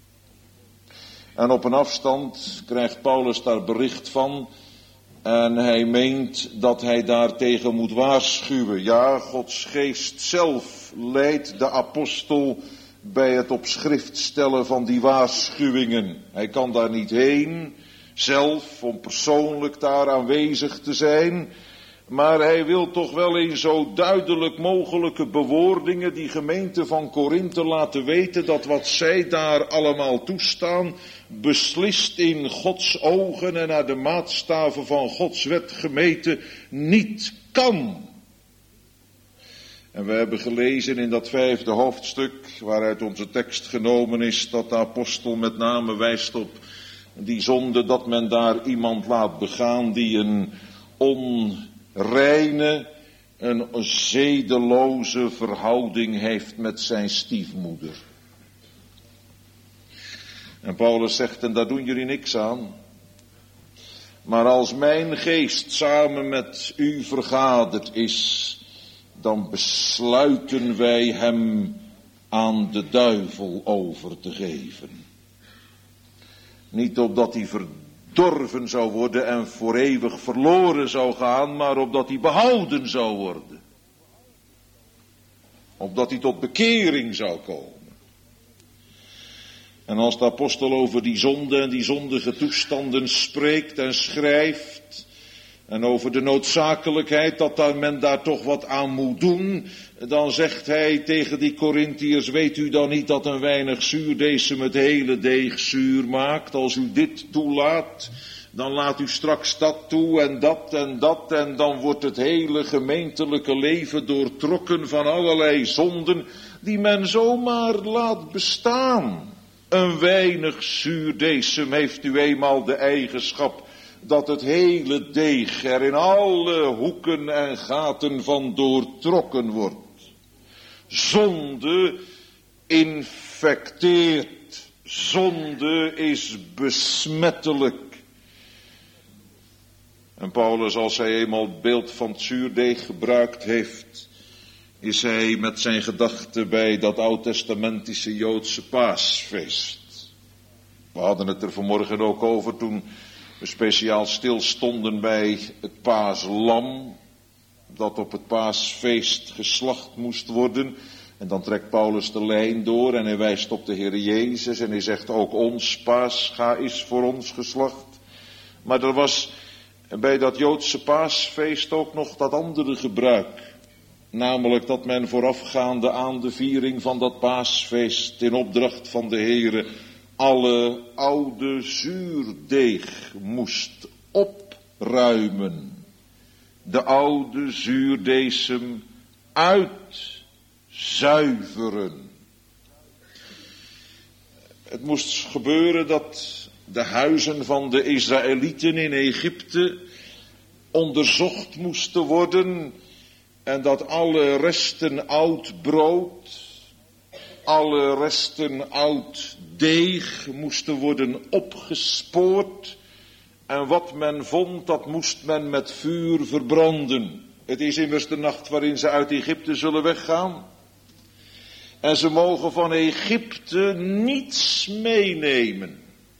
En op een afstand krijgt Paulus daar bericht van. En hij meent dat hij daartegen moet waarschuwen. Ja, Gods geest zelf leidt de apostel bij het op schrift stellen van die waarschuwingen. Hij kan daar niet heen, zelf, om persoonlijk daar aanwezig te zijn. Maar hij wil toch wel in zo duidelijk mogelijke bewoordingen die gemeente van Korinthe laten weten dat wat zij daar allemaal toestaan, beslist in Gods ogen en naar de maatstaven van Gods wet gemeten niet kan. En we hebben gelezen in dat vijfde hoofdstuk, waaruit onze tekst genomen is, dat de apostel met name wijst op die zonde dat men daar iemand laat begaan die een onreine, een zedeloze verhouding heeft met zijn stiefmoeder. En Paulus zegt, en daar doen jullie niks aan. Maar als mijn geest samen met u vergaderd is, dan besluiten wij hem aan de duivel over te geven. Niet opdat hij verdorven zou worden en voor eeuwig verloren zou gaan, maar opdat hij behouden zou worden. Opdat hij tot bekering zou komen. En als de apostel over die zonde en die zondige toestanden spreekt en schrijft, en over de noodzakelijkheid dat daar men daar toch wat aan moet doen, dan zegt hij tegen die Korinthiërs, weet u dan niet dat een weinig zuurdesem het hele deeg zuur maakt? Als u dit toelaat, dan laat u straks dat toe en dat en dat, en dan wordt het hele gemeentelijke leven doortrokken van allerlei zonden die men zomaar laat bestaan. Een weinig zuurdesem heeft u eenmaal de eigenschap dat het hele deeg er in alle hoeken en gaten van doortrokken wordt. Zonde infecteert. Zonde is besmettelijk. En Paulus, als hij eenmaal het beeld van het zuurdeeg gebruikt heeft, is hij met zijn gedachten bij dat oud-testamentische Joodse paasfeest. We hadden het er vanmorgen ook over toen we speciaal stilstonden bij het paaslam, dat op het paasfeest geslacht moest worden. En dan trekt Paulus de lijn door en hij wijst op de Heer Jezus en hij zegt ook ons paascha is voor ons geslacht. Maar er was bij dat Joodse paasfeest ook nog dat andere gebruik. Namelijk dat men voorafgaande aan de viering van dat paasfeest in opdracht van de Heere alle oude zuurdeeg moest opruimen. De oude zuurdeesem uitzuiveren. Het moest gebeuren dat de huizen van de Israëlieten in Egypte onderzocht moesten worden en dat alle resten oud brood, alle resten oud deeg moesten worden opgespoord en wat men vond, dat moest men met vuur verbranden. Het is immers de nacht waarin ze uit Egypte zullen weggaan. En ze mogen van Egypte niets meenemen.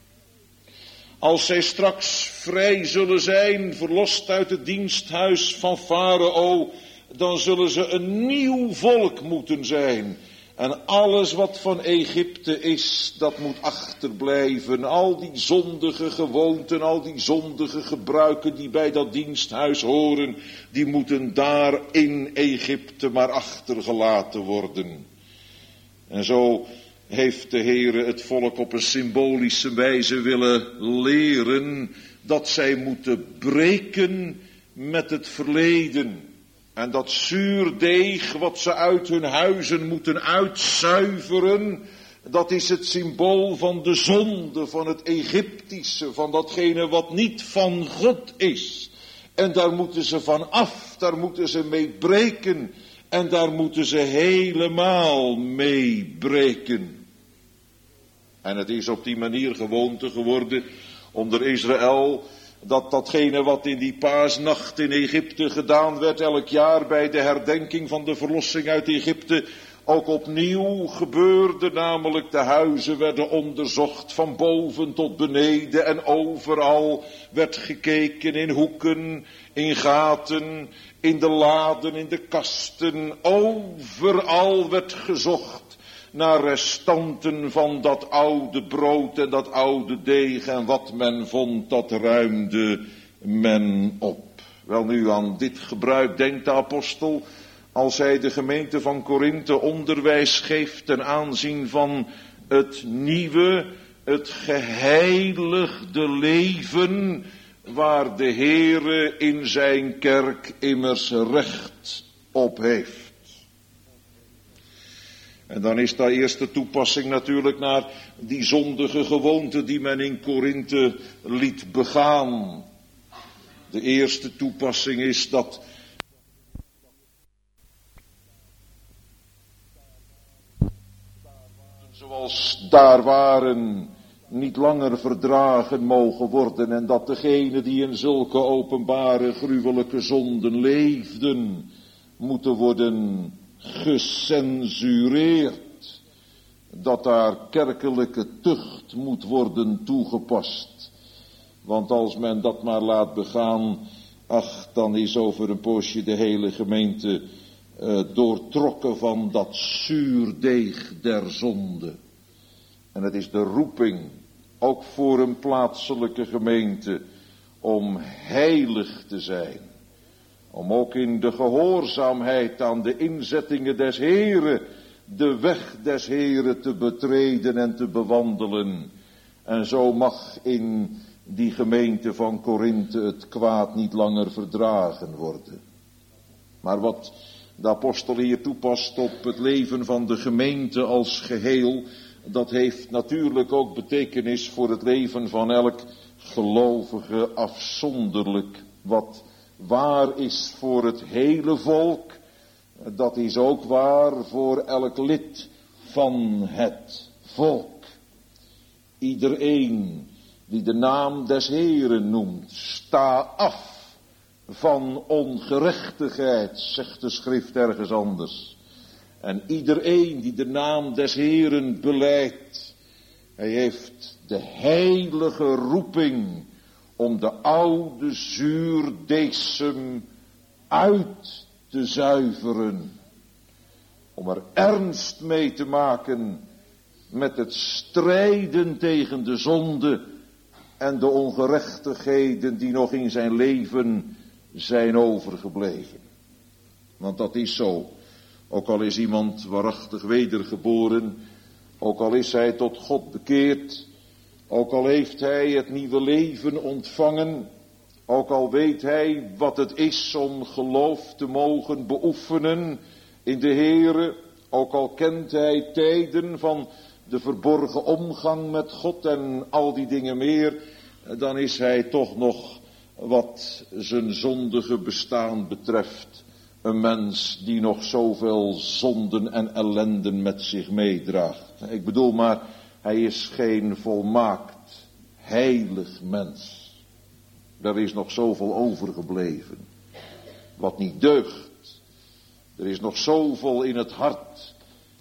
Als zij straks vrij zullen zijn, verlost uit het diensthuis van Farao, dan zullen ze een nieuw volk moeten zijn. En alles wat van Egypte is, dat moet achterblijven. Al die zondige gewoonten, al die zondige gebruiken die bij dat diensthuis horen, die moeten daar in Egypte maar achtergelaten worden. En zo heeft de Heere het volk op een symbolische wijze willen leren dat zij moeten breken met het verleden. En dat zuurdeeg wat ze uit hun huizen moeten uitzuiveren, dat is het symbool van de zonde, van het Egyptische, van datgene wat niet van God is. En daar moeten ze van af, daar moeten ze mee breken en daar moeten ze helemaal mee breken. En het is op die manier gewoonte geworden onder Israël, dat datgene wat in die paasnacht in Egypte gedaan werd, elk jaar bij de herdenking van de verlossing uit Egypte, ook opnieuw gebeurde, namelijk de huizen werden onderzocht van boven tot beneden en overal werd gekeken in hoeken, in gaten, in de laden, in de kasten, overal werd gezocht naar restanten van dat oude brood en dat oude deeg en wat men vond, dat ruimde men op. Wel nu, aan dit gebruik denkt de apostel als hij de gemeente van Korinthe onderwijs geeft ten aanzien van het nieuwe, het geheiligde leven waar de Heere in zijn kerk immers recht op heeft. En dan is daar eerst de toepassing natuurlijk naar die zondige gewoonte die men in Korinthe liet begaan. De eerste toepassing is dat zoals daar waren niet langer verdragen mogen worden en dat degenen die in zulke openbare gruwelijke zonden leefden moeten worden gecensureerd, dat daar kerkelijke tucht moet worden toegepast. Want als men dat maar laat begaan, ach, dan is over een poosje de hele gemeente uh, doortrokken van dat zuurdeeg der zonde. En het is de roeping, ook voor een plaatselijke gemeente, om heilig te zijn. Om ook in de gehoorzaamheid aan de inzettingen des Heeren, de weg des Heeren te betreden en te bewandelen. En zo mag in die gemeente van Korinthe het kwaad niet langer verdragen worden. Maar wat de apostel hier toepast op het leven van de gemeente als geheel, dat heeft natuurlijk ook betekenis voor het leven van elk gelovige afzonderlijk. Wat waar is voor het hele volk, dat is ook waar voor elk lid van het volk. Iedereen die de naam des Heeren noemt, sta af van ongerechtigheid, zegt de schrift ergens anders. En iedereen die de naam des Heeren belijdt, hij heeft de heilige roeping om de oude zuurdeesem uit te zuiveren. Om er ernst mee te maken met het strijden tegen de zonde en de ongerechtigheden die nog in zijn leven zijn overgebleven. Want dat is zo. Ook al is iemand waarachtig wedergeboren, ook al is hij tot God bekeerd, ook al heeft hij het nieuwe leven ontvangen, ook al weet hij wat het is om geloof te mogen beoefenen in de Heere, ook al kent hij tijden van de verborgen omgang met God en al die dingen meer, dan is hij toch nog wat zijn zondige bestaan betreft een mens die nog zoveel zonden en ellenden met zich meedraagt. Ik bedoel maar, hij is geen volmaakt, heilig mens. Er is nog zoveel overgebleven, wat niet deugt. Er is nog zoveel in het hart,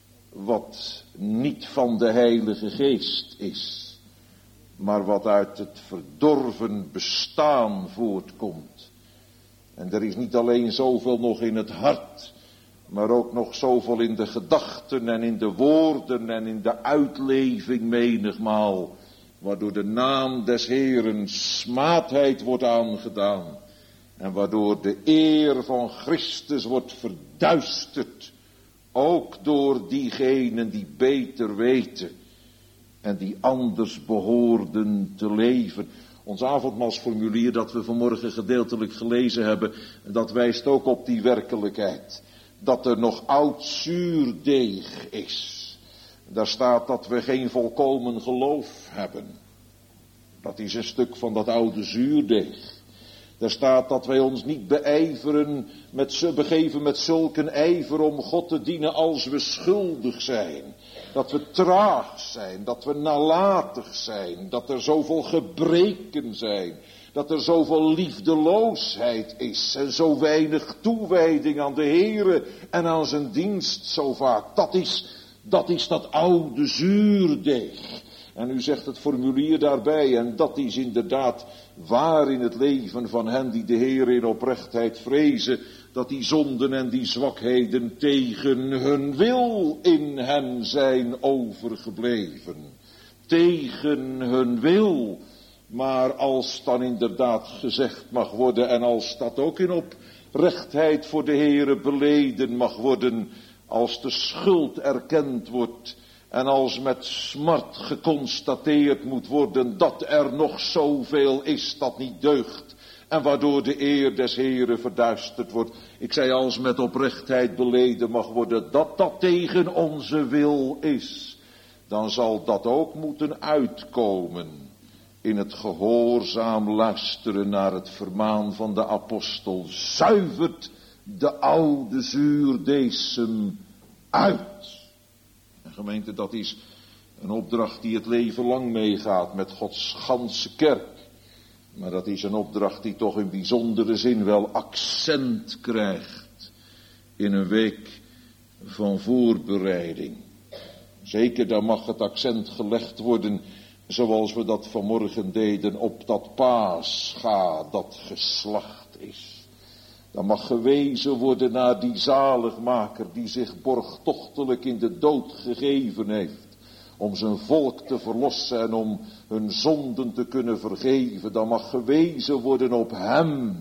wat niet van de Heilige Geest is, maar wat uit het verdorven bestaan voortkomt. En er is niet alleen zoveel nog in het hart, maar ook nog zoveel in de gedachten en in de woorden en in de uitleving menigmaal, waardoor de naam des Heeren smaadheid wordt aangedaan en waardoor de eer van Christus wordt verduisterd, ook door diegenen die beter weten en die anders behoorden te leven. Ons avondmaalsformulier dat we vanmorgen gedeeltelijk gelezen hebben, dat wijst ook op die werkelijkheid. Dat er nog oud zuurdeeg is. Daar staat dat we geen volkomen geloof hebben. Dat is een stuk van dat oude zuurdeeg. Daar staat dat wij ons niet beijveren, met, begeven met zulke ijver om God te dienen als we schuldig zijn. Dat we traag zijn, dat we nalatig zijn, dat er zoveel gebreken zijn. Dat er zoveel liefdeloosheid is en zo weinig toewijding aan de Heere en aan zijn dienst zo vaak. Dat is, dat is dat oude zuurdeeg. En u zegt het formulier daarbij, en dat is inderdaad waar in het leven van hen die de Heere in oprechtheid vrezen, dat die zonden en die zwakheden tegen hun wil in hen zijn overgebleven. Tegen hun wil. Maar als dan inderdaad gezegd mag worden, en als dat ook in oprechtheid voor de Heere beleden mag worden, als de schuld erkend wordt, en als met smart geconstateerd moet worden dat er nog zoveel is dat niet deugt, en waardoor de eer des Heeren verduisterd wordt. Ik zei, als met oprechtheid beleden mag worden dat dat tegen onze wil is, dan zal dat ook moeten uitkomen in het gehoorzaam luisteren naar het vermaan van de apostel. Zuivert de oude zuurdeesem uit. En gemeente, dat is een opdracht die het leven lang meegaat met Gods ganse kerk. Maar dat is een opdracht die toch in bijzondere zin wel accent krijgt in een week van voorbereiding. Zeker, daar mag het accent gelegd worden, zoals we dat vanmorgen deden, op dat paascha dat geslacht is. Dan mag gewezen worden naar die zaligmaker die zich borgtochtelijk in de dood gegeven heeft, om zijn volk te verlossen en om hun zonden te kunnen vergeven. Dan mag gewezen worden op hem,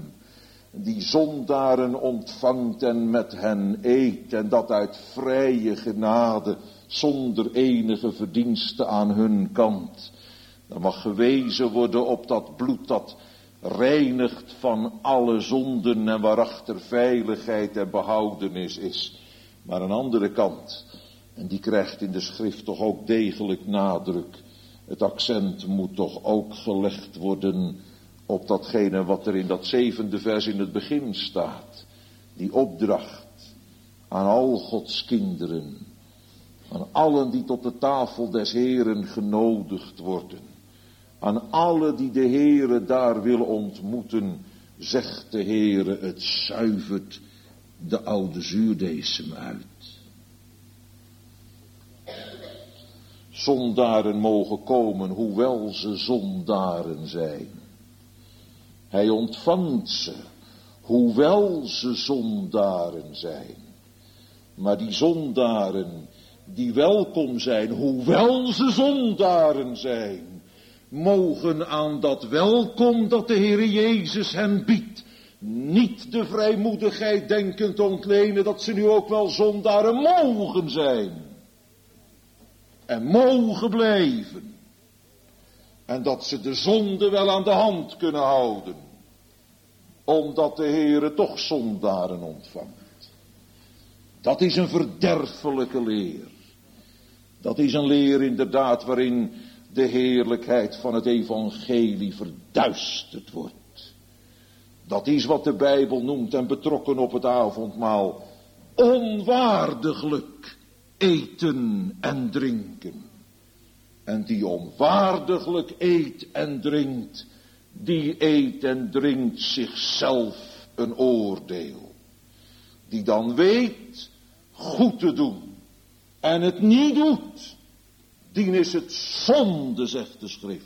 die zondaren ontvangt en met hen eet, en dat uit vrije genade, zonder enige verdienste aan hun kant. Dan mag gewezen worden op dat bloed dat reinigt van alle zonden en waarachter veiligheid en behoudenis is. Maar een andere kant, en die krijgt in de schrift toch ook degelijk nadruk. Het accent moet toch ook gelegd worden op datgene wat er in dat zevende vers in het begin staat. Die opdracht aan al Gods kinderen, aan allen die tot de tafel des Heeren genodigd worden, aan allen die de Heere daar willen ontmoeten, zegt de Heere, het zuivert de oude zuurdeesem uit. Zondaren mogen komen, hoewel ze zondaren zijn. Hij ontvangt ze, hoewel ze zondaren zijn. Maar die zondaren die welkom zijn, hoewel ze zondaren zijn, mogen aan dat welkom dat de Heere Jezus hen biedt, niet de vrijmoedigheid denken te ontlenen dat ze nu ook wel zondaren mogen zijn. En mogen blijven. En dat ze de zonde wel aan de hand kunnen houden. Omdat de Heere toch zondaren ontvangt. Dat is een verderfelijke leer. Dat is een leer inderdaad waarin de heerlijkheid van het evangelie verduisterd wordt. Dat is wat de Bijbel noemt en betrokken op het avondmaal onwaardiglijk eten en drinken. En die onwaardiglijk eet en drinkt, die eet en drinkt zichzelf een oordeel. Die dan weet goed te doen en het niet doet, dien is het zonde, zegt de schrift.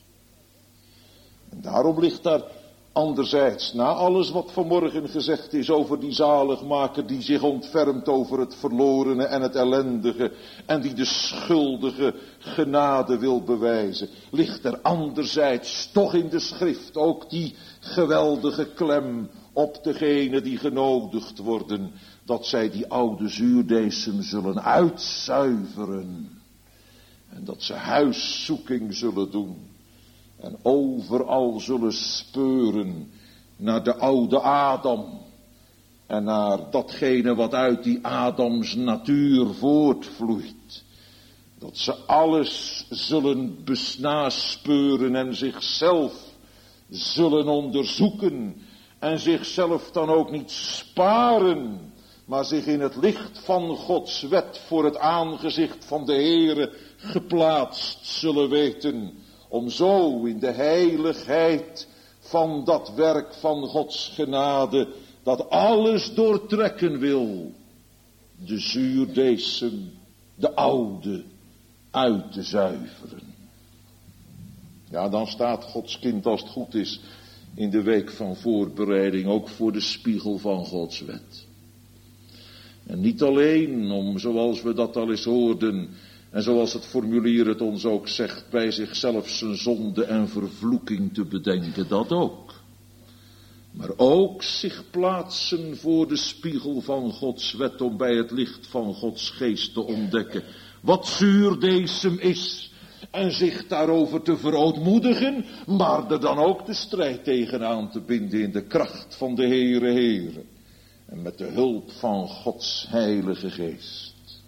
En daarom ligt daar anderzijds, na alles wat vanmorgen gezegd is over die zaligmaker die zich ontfermt over het verlorene en het ellendige en die de schuldige genade wil bewijzen, ligt er anderzijds toch in de schrift ook die geweldige klem op degenen die genodigd worden, dat zij die oude zuurdeesem zullen uitzuiveren en dat ze huiszoeking zullen doen. En overal zullen speuren naar de oude Adam. En naar datgene wat uit die Adams natuur voortvloeit. Dat ze alles zullen besnaspeuren en zichzelf zullen onderzoeken. En zichzelf dan ook niet sparen. Maar zich in het licht van Gods wet voor het aangezicht van de Heere geplaatst zullen weten. Om zo in de heiligheid van dat werk van Gods genade, dat alles doortrekken wil, de zuurdeesem, de oude, uit te zuiveren. Ja, dan staat Gods kind, als het goed is, in de week van voorbereiding ook voor de spiegel van Gods wet. En niet alleen om, zoals we dat al eens hoorden, en zoals het formulier het ons ook zegt, bij zichzelf zijn zonde en vervloeking te bedenken, dat ook. Maar ook zich plaatsen voor de spiegel van Gods wet, om bij het licht van Gods geest te ontdekken wat zuurdeesem is. En zich daarover te verootmoedigen, maar er dan ook de strijd tegenaan te binden in de kracht van de Heere Heere. En met de hulp van Gods heilige geest.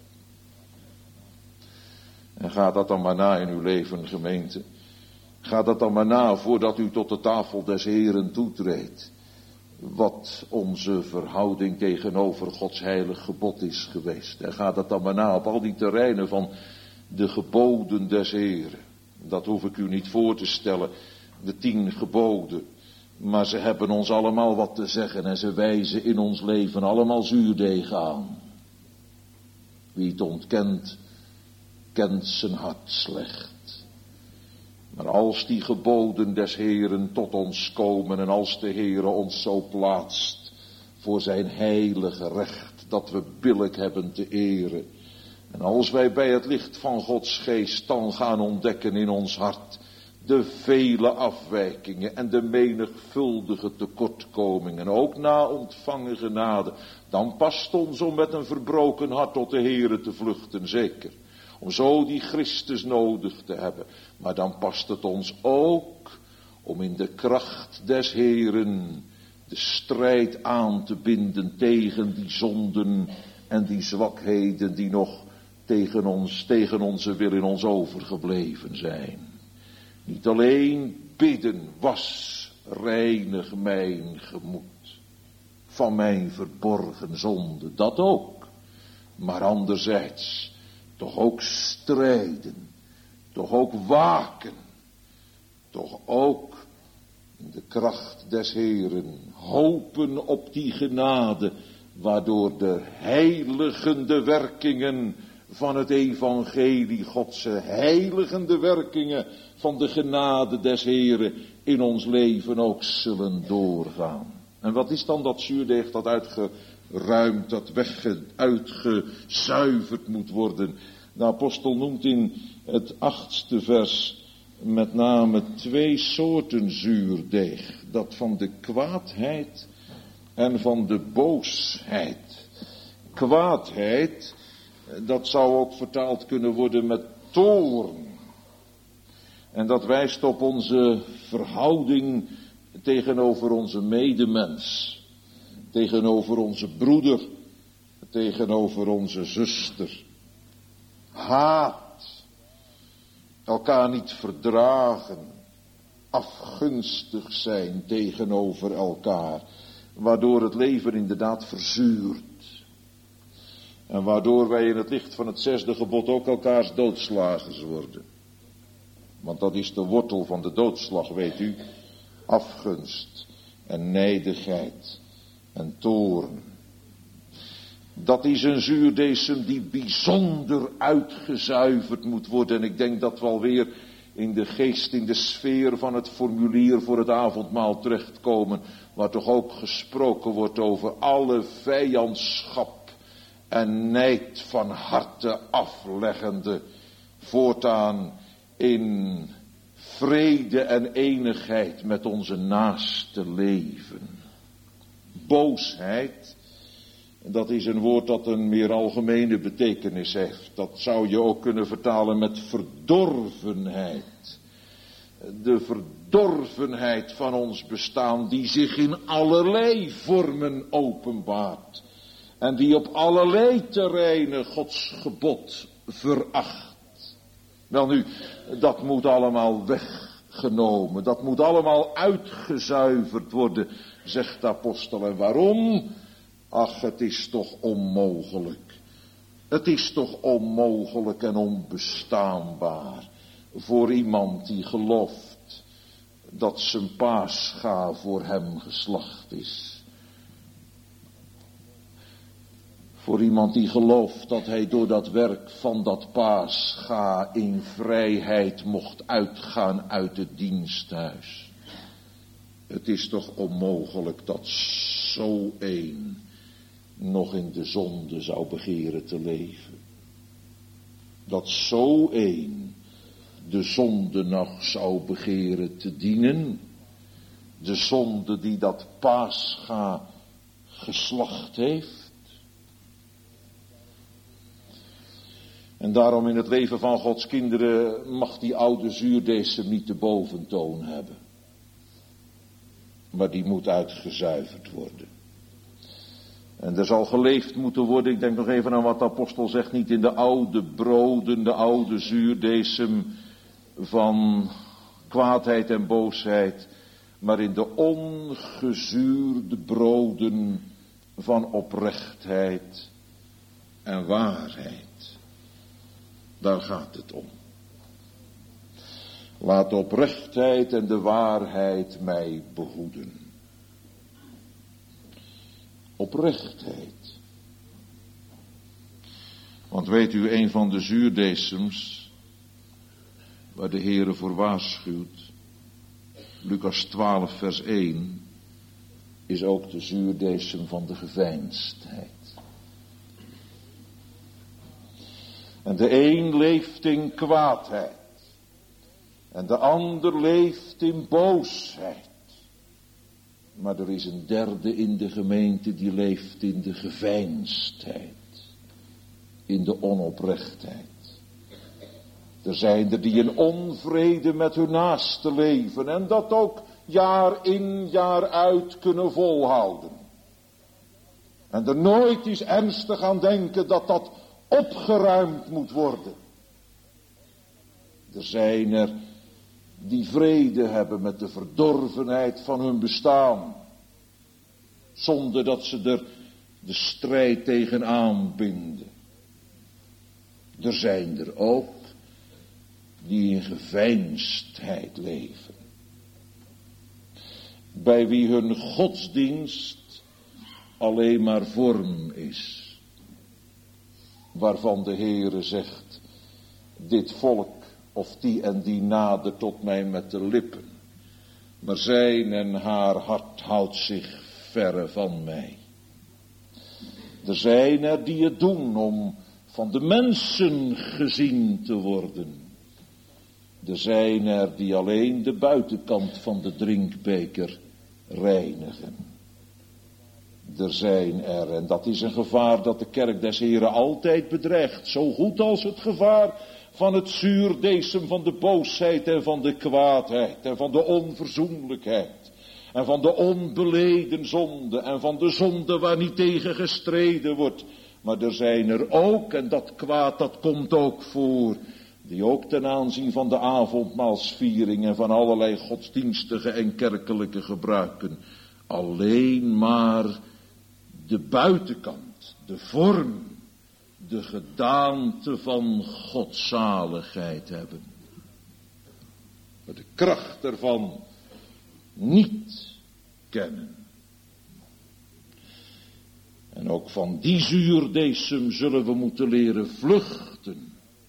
En ga dat dan maar na in uw leven, gemeente. Ga dat dan maar na voordat u tot de tafel des Heeren toetreedt. Wat onze verhouding tegenover Gods heilig gebod is geweest. En ga dat dan maar na op al die terreinen van de geboden des Heeren. Dat hoef ik u niet voor te stellen, de tien geboden. Maar ze hebben ons allemaal wat te zeggen en ze wijzen in ons leven allemaal zuurdeeg aan. Wie het ontkent, kent zijn hart slecht. Maar als die geboden des Heeren tot ons komen en als de Heere ons zo plaatst voor zijn heilige recht dat we billijk hebben te eren. En als wij bij het licht van Gods geest dan gaan ontdekken in ons hart de vele afwijkingen en de menigvuldige tekortkomingen, ook na ontvangen genade, dan past ons om met een verbroken hart tot de Heere te vluchten, zeker. Om zo die Christus nodig te hebben. Maar dan past het ons ook om in de kracht des Heeren de strijd aan te binden tegen die zonden en die zwakheden die nog tegen ons, tegen onze wil in ons overgebleven zijn. Niet alleen bidden, was, reinig mijn gemoed van mijn verborgen zonde, dat ook. Maar anderzijds toch ook strijden, toch ook waken, toch ook in de kracht des Heeren hopen op die genade, waardoor de heiligende werkingen van het evangelie, Godse heiligende werkingen van de genade des Heeren in ons leven ook zullen doorgaan. En wat is dan dat zuurdeeg dat uitgeruimd, dat wegge, uitgezuiverd moet worden? De apostel noemt in het achtste vers met name twee soorten zuurdeeg. Dat van de kwaadheid en van de boosheid. Kwaadheid, dat zou ook vertaald kunnen worden met toorn. En dat wijst op onze verhouding tegenover onze medemens, tegenover onze broeder, tegenover onze zuster. Haat, elkaar niet verdragen, afgunstig zijn tegenover elkaar, waardoor het leven inderdaad verzuurt. En waardoor wij in het licht van het zesde gebod ook elkaars doodslagers worden. Want dat is de wortel van de doodslag, weet u. Afgunst en nijdigheid en toorn. Dat is een zuurdesem die bijzonder uitgezuiverd moet worden. En ik denk dat we alweer in de geest, in de sfeer van het formulier voor het avondmaal terechtkomen. Waar toch ook gesproken wordt over alle vijandschap en nijd van harte afleggende. Voortaan in vrede en eenigheid met onze naaste leven. Boosheid, dat is een woord dat een meer algemene betekenis heeft. Dat zou je ook kunnen vertalen met verdorvenheid. De verdorvenheid van ons bestaan die zich in allerlei vormen openbaart. En die op allerlei terreinen Gods gebod veracht. Welnu, dat moet allemaal weggenomen. Dat moet allemaal uitgezuiverd worden, zegt de apostel. En waarom? Ach, het is toch onmogelijk. Het is toch onmogelijk en onbestaanbaar voor iemand die gelooft dat zijn paascha voor hem geslacht is. Voor iemand die gelooft dat hij door dat werk van dat paascha in vrijheid mocht uitgaan uit het diensthuis. Het is toch onmogelijk dat zo een nog in de zonde zou begeren te leven. Dat zo een de zonde nog zou begeren te dienen. De zonde die dat paascha geslacht heeft. En daarom in het leven van Gods kinderen mag die oude zuurdesem niet de boventoon hebben. Maar die moet uitgezuiverd worden. En er zal geleefd moeten worden, ik denk nog even aan wat de apostel zegt, niet in de oude broden, de oude zuurdesem van kwaadheid en boosheid, maar in de ongezuurde broden van oprechtheid en waarheid. Daar gaat het om. Laat de oprechtheid en de waarheid mij behoeden. Oprechtheid. Want weet u, een van de zuurdesems waar de Heere voor waarschuwt, Lucas twaalf vers één, is ook de zuurdesem van de geveinsdheid. En de een leeft in kwaadheid. En de ander leeft in boosheid. Maar er is een derde in de gemeente die leeft in de geveinsdheid. In de onoprechtheid. Er zijn er die in onvrede met hun naaste leven. En dat ook jaar in jaar uit kunnen volhouden. En er nooit eens ernstig aan denken dat dat opgeruimd moet worden. Er zijn er die vrede hebben met de verdorvenheid van hun bestaan. Zonder dat ze er de strijd tegen aanbinden. Er zijn er ook die in geveinsdheid leven. Bij wie hun godsdienst alleen maar vorm is. Waarvan de Heere zegt, dit volk of die en die nadert tot mij met de lippen. Maar zijn en haar hart houdt zich verre van mij. Er zijn er die het doen om van de mensen gezien te worden. Er zijn er die alleen de buitenkant van de drinkbeker reinigen. er zijn er, en dat is een gevaar dat de kerk des Heren altijd bedreigt, zo goed als het gevaar van het zuurdesem van de boosheid en van de kwaadheid en van de onverzoenlijkheid en van de onbeleden zonde en van de zonde waar niet tegen gestreden wordt. Maar er zijn er ook, en dat kwaad dat komt ook voor, die ook ten aanzien van de avondmaalsviering en van allerlei godsdienstige en kerkelijke gebruiken alleen maar de buitenkant, de vorm, de gedaante van godzaligheid hebben. Maar de kracht ervan niet kennen. En ook van die zuurdesem zullen we moeten leren vluchten.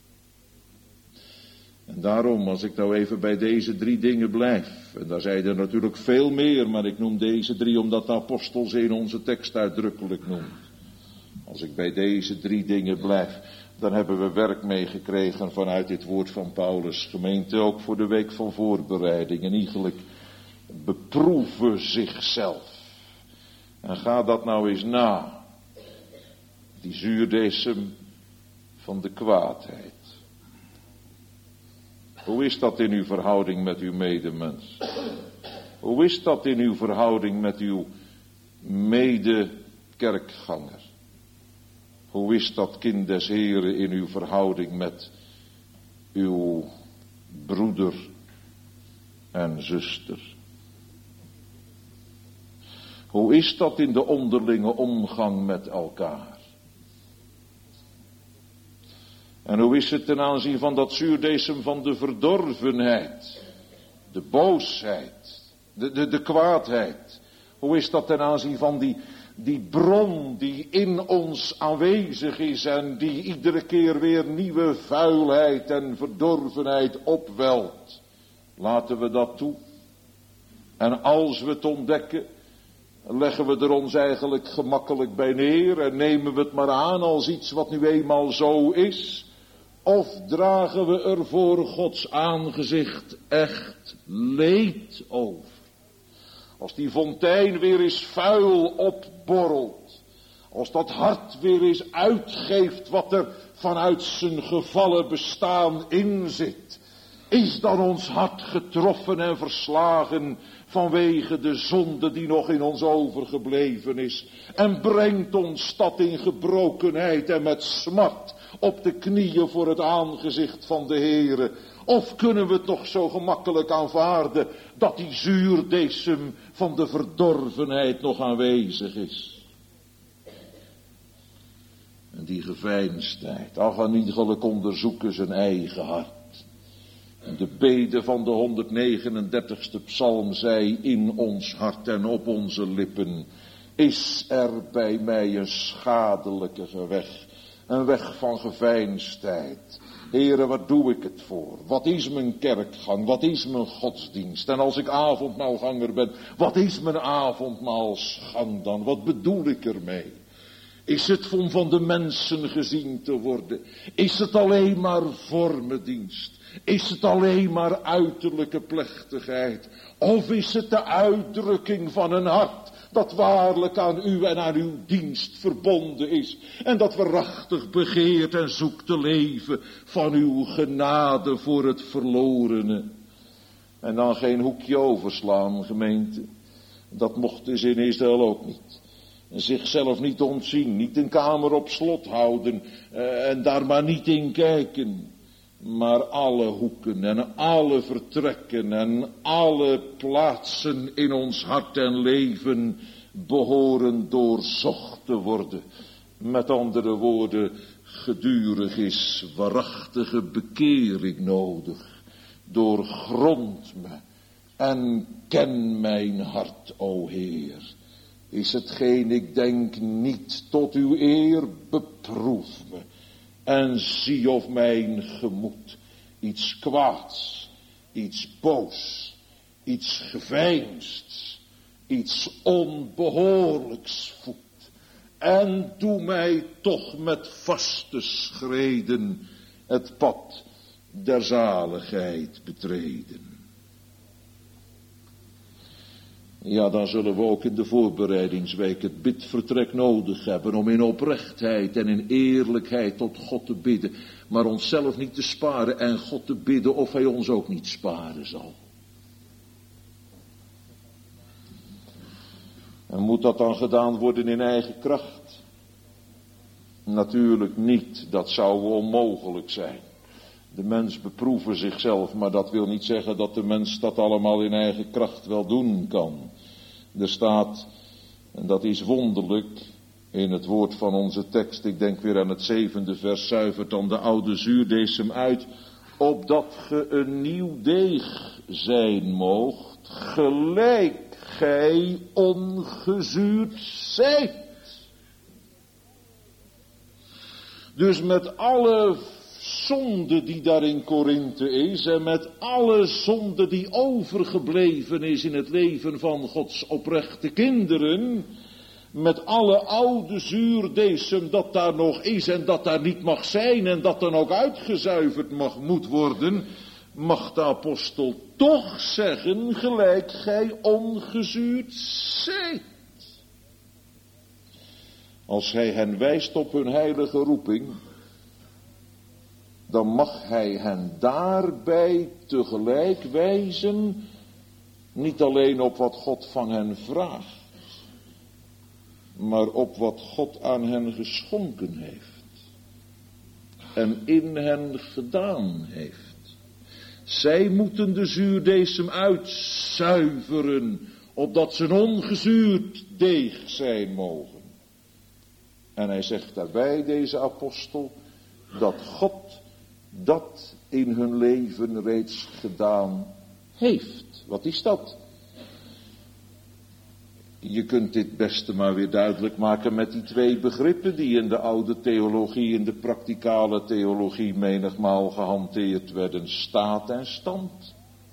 En daarom, als ik nou even bij deze drie dingen blijf, en daar zijn er natuurlijk veel meer, maar ik noem deze drie omdat de apostel ze in onze tekst uitdrukkelijk noemt. Als ik bij deze drie dingen blijf, dan hebben we werk meegekregen vanuit dit woord van Paulus. Gemeente, ook voor de week van voorbereiding. En eigenlijk beproeven zichzelf. En ga dat nou eens na. Die zuurdesem van de kwaadheid. Hoe is dat in uw verhouding met uw medemens? Hoe is dat in uw verhouding met uw medekerkganger? Hoe is dat, kind des Heren, in uw verhouding met uw broeder en zuster? Hoe is dat in de onderlinge omgang met elkaar? En hoe is het ten aanzien van dat zuurdesem van de verdorvenheid, de boosheid, de, de, de kwaadheid? Hoe is dat ten aanzien van die, die bron die in ons aanwezig is en die iedere keer weer nieuwe vuilheid en verdorvenheid opwelt? Laten we dat toe. En als we het ontdekken, leggen we er ons eigenlijk gemakkelijk bij neer en nemen we het maar aan als iets wat nu eenmaal zo is? Of dragen we er voor Gods aangezicht echt leed over? Als die fontein weer eens vuil opborrelt. Als dat hart weer eens uitgeeft wat er vanuit zijn gevallen bestaan in zit. Is dan ons hart getroffen en verslagen vanwege de zonde die nog in ons overgebleven is? En brengt ons dat in gebrokenheid en met smart op de knieën voor het aangezicht van de Heere? Of kunnen we het nog zo gemakkelijk aanvaarden dat die zuurdesem van de verdorvenheid nog aanwezig is? En die geveinsdheid, ach, en iederlijk onderzoeken zijn eigen hart. De bede van de honderdnegenendertigste psalm zei: in ons hart en op onze lippen is er bij mij een schadelijke weg. Een weg van geveinsdheid. Heere, wat doe ik het voor? Wat is mijn kerkgang? Wat is mijn godsdienst? En als ik avondmaalganger ben, wat is mijn avondmaalsgang dan? Wat bedoel ik ermee? Is het om van de mensen gezien te worden? Is het alleen maar vormendienst? Is het alleen maar uiterlijke plechtigheid? Of is het de uitdrukking van een hart dat waarlijk aan u en aan uw dienst verbonden is en dat waarachtig begeert en zoekt te leven van uw genade voor het verlorene? En dan geen hoekje overslaan, gemeente. Dat mochten ze in Israël ook niet. En zichzelf niet ontzien, niet een kamer op slot houden uh, en daar maar niet in kijken. Maar alle hoeken en alle vertrekken en alle plaatsen in ons hart en leven behoren doorzocht te worden. Met andere woorden, gedurig is waarachtige bekering nodig. Doorgrond me en ken mijn hart, o Heer. Is hetgeen ik denk niet tot uw eer, beproef me. En zie of mijn gemoed iets kwaads, iets boos, iets geveinsts, iets onbehoorlijks voedt. En doe mij toch met vaste schreden het pad der zaligheid betreden. Ja, dan zullen we ook in de voorbereidingsweek het bidvertrek nodig hebben om in oprechtheid en in eerlijkheid tot God te bidden, maar onszelf niet te sparen en God te bidden of hij ons ook niet sparen zal. En moet dat dan gedaan worden in eigen kracht? Natuurlijk niet, dat zou onmogelijk zijn. De mens beproeven zichzelf, maar dat wil niet zeggen dat de mens dat allemaal in eigen kracht wel doen kan. Er staat, en dat is wonderlijk, in het woord van onze tekst, ik denk weer aan het zevende vers, zuivert dan de oude zuurdesem uit, opdat ge een nieuw deeg zijn moogt, gelijk gij ongezuurd zijt. Dus met alle zonde die daar in Korinthe is en met alle zonde die overgebleven is in het leven van Gods oprechte kinderen, met alle oude zuurdesem dat daar nog is en dat daar niet mag zijn en dat dan ook uitgezuiverd mag, moet worden, mag de apostel toch zeggen, gelijk gij ongezuurd zijt. Als hij hen wijst op hun heilige roeping, dan mag hij hen daarbij tegelijk wijzen, niet alleen op wat God van hen vraagt, maar op wat God aan hen geschonken heeft en in hen gedaan heeft. Zij moeten de zuurdesem uitzuiveren, opdat ze een ongezuurd deeg zijn mogen. En hij zegt daarbij, deze apostel, dat God dat in hun leven reeds gedaan heeft. Wat is dat? Je kunt dit beste maar weer duidelijk maken met die twee begrippen die in de oude theologie, in de praktikale theologie menigmaal gehanteerd werden. Staat en stand.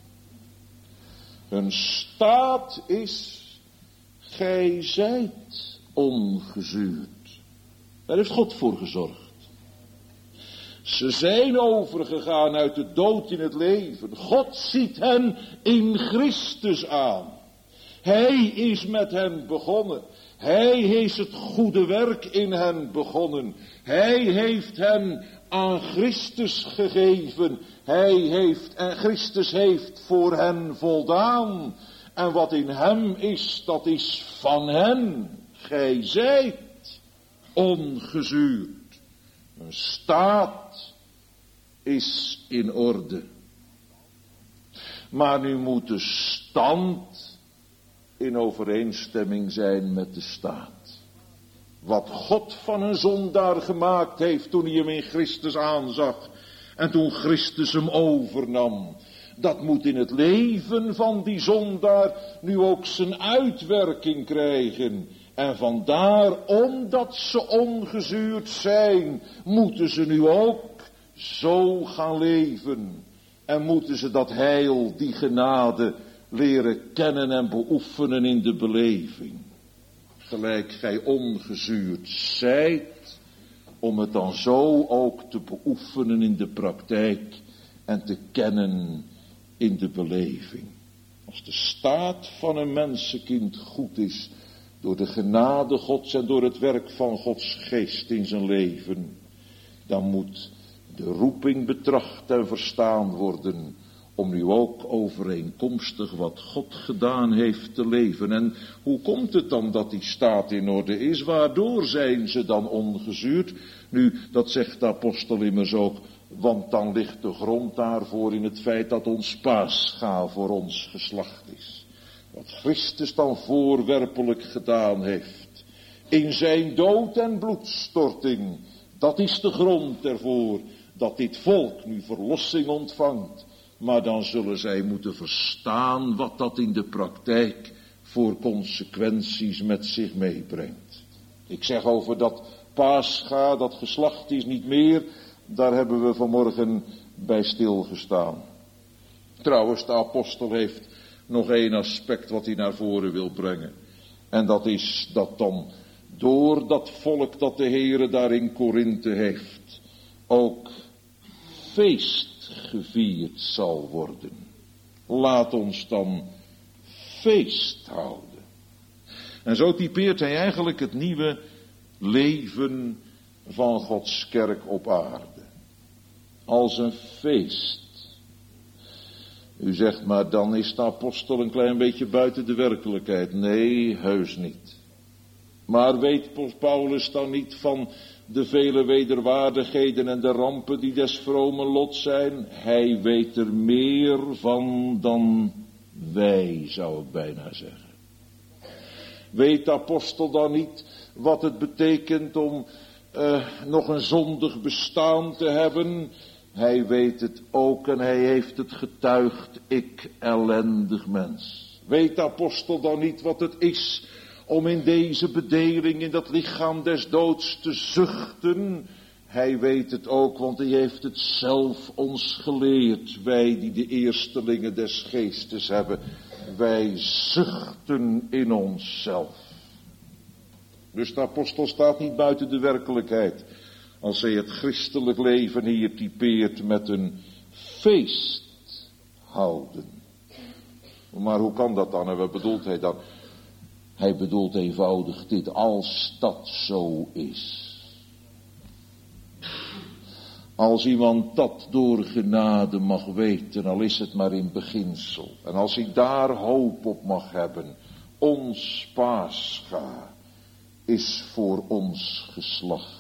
Een staat is, gij zijt ongezuurd. Daar heeft God voor gezorgd. Ze zijn overgegaan uit de dood in het leven. God ziet hen in Christus aan. Hij is met hen begonnen. Hij heeft het goede werk in hen begonnen. Hij heeft hen aan Christus gegeven. Hij heeft, en Christus heeft voor hen voldaan. En wat in hem is, dat is van hen. Gij zijt ongezuurd. Een staat is in orde. Maar nu moet de stand in overeenstemming zijn met de staat. Wat God van een zondaar gemaakt heeft toen hij hem in Christus aanzag en toen Christus hem overnam, dat moet in het leven van die zondaar nu ook zijn uitwerking krijgen. En vandaar, omdat ze ongezuurd zijn, moeten ze nu ook zo gaan leven. En moeten ze dat heil, die genade, leren kennen en beoefenen in de beleving. Gelijk gij ongezuurd zijt, om het dan zo ook te beoefenen in de praktijk en te kennen in de beleving. Als de staat van een mensenkind goed is, door de genade Gods en door het werk van Gods geest in zijn leven, dan moet de roeping betracht en verstaan worden, om nu ook overeenkomstig wat God gedaan heeft te leven. En hoe komt het dan dat die staat in orde is? Waardoor zijn ze dan ongezuurd? Nu, dat zegt de apostel immers ook, want dan ligt de grond daarvoor in het feit dat ons paascha voor ons geslacht is. Wat Christus dan voorwerpelijk gedaan heeft, in zijn dood en bloedstorting, dat is de grond ervoor dat dit volk nu verlossing ontvangt. Maar dan zullen zij moeten verstaan wat dat in de praktijk voor consequenties met zich meebrengt. Ik zeg over dat paascha, dat geslacht is niet meer, daar hebben we vanmorgen bij stilgestaan. Trouwens, de apostel heeft nog één aspect wat hij naar voren wil brengen. En dat is dat dan door dat volk dat de Heere daar in Korinthe heeft, ook feest gevierd zal worden. Laat ons dan feest houden. En zo typeert hij eigenlijk het nieuwe leven van Gods kerk op aarde. Als een feest. U zegt, maar dan is de apostel een klein beetje buiten de werkelijkheid. Nee, heus niet. Maar weet Paulus dan niet van de vele wederwaardigheden en de rampen die des vromen lot zijn? Hij weet er meer van dan wij, zou ik bijna zeggen. Weet de apostel dan niet wat het betekent om uh, nog een zondig bestaan te hebben? Hij weet het ook en hij heeft het getuigd, ik ellendig mens. Weet de apostel dan niet wat het is om in deze bedeling, in dat lichaam des doods te zuchten? Hij weet het ook, want hij heeft het zelf ons geleerd. Wij die de eerstelingen des geestes hebben, wij zuchten in onszelf. Dus de apostel staat niet buiten de werkelijkheid als hij het christelijk leven hier typeert met een feest houden. Maar hoe kan dat dan en wat bedoelt hij dan? Hij bedoelt eenvoudig dit, als dat zo is. Als iemand dat door genade mag weten, al is het maar in beginsel. En als hij daar hoop op mag hebben, ons Pascha is voor ons geslacht.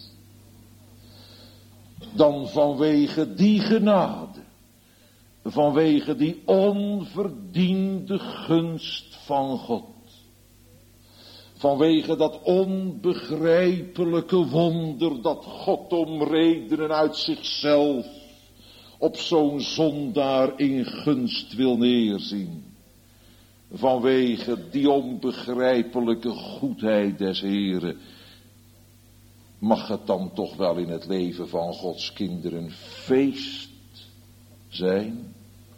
Dan vanwege die genade, vanwege die onverdiende gunst van God, vanwege dat onbegrijpelijke wonder dat God om redenen uit zichzelf op zo'n zondaar in gunst wil neerzien. Vanwege die onbegrijpelijke goedheid des Heren mag het dan toch wel in het leven van Gods kinderen feest zijn?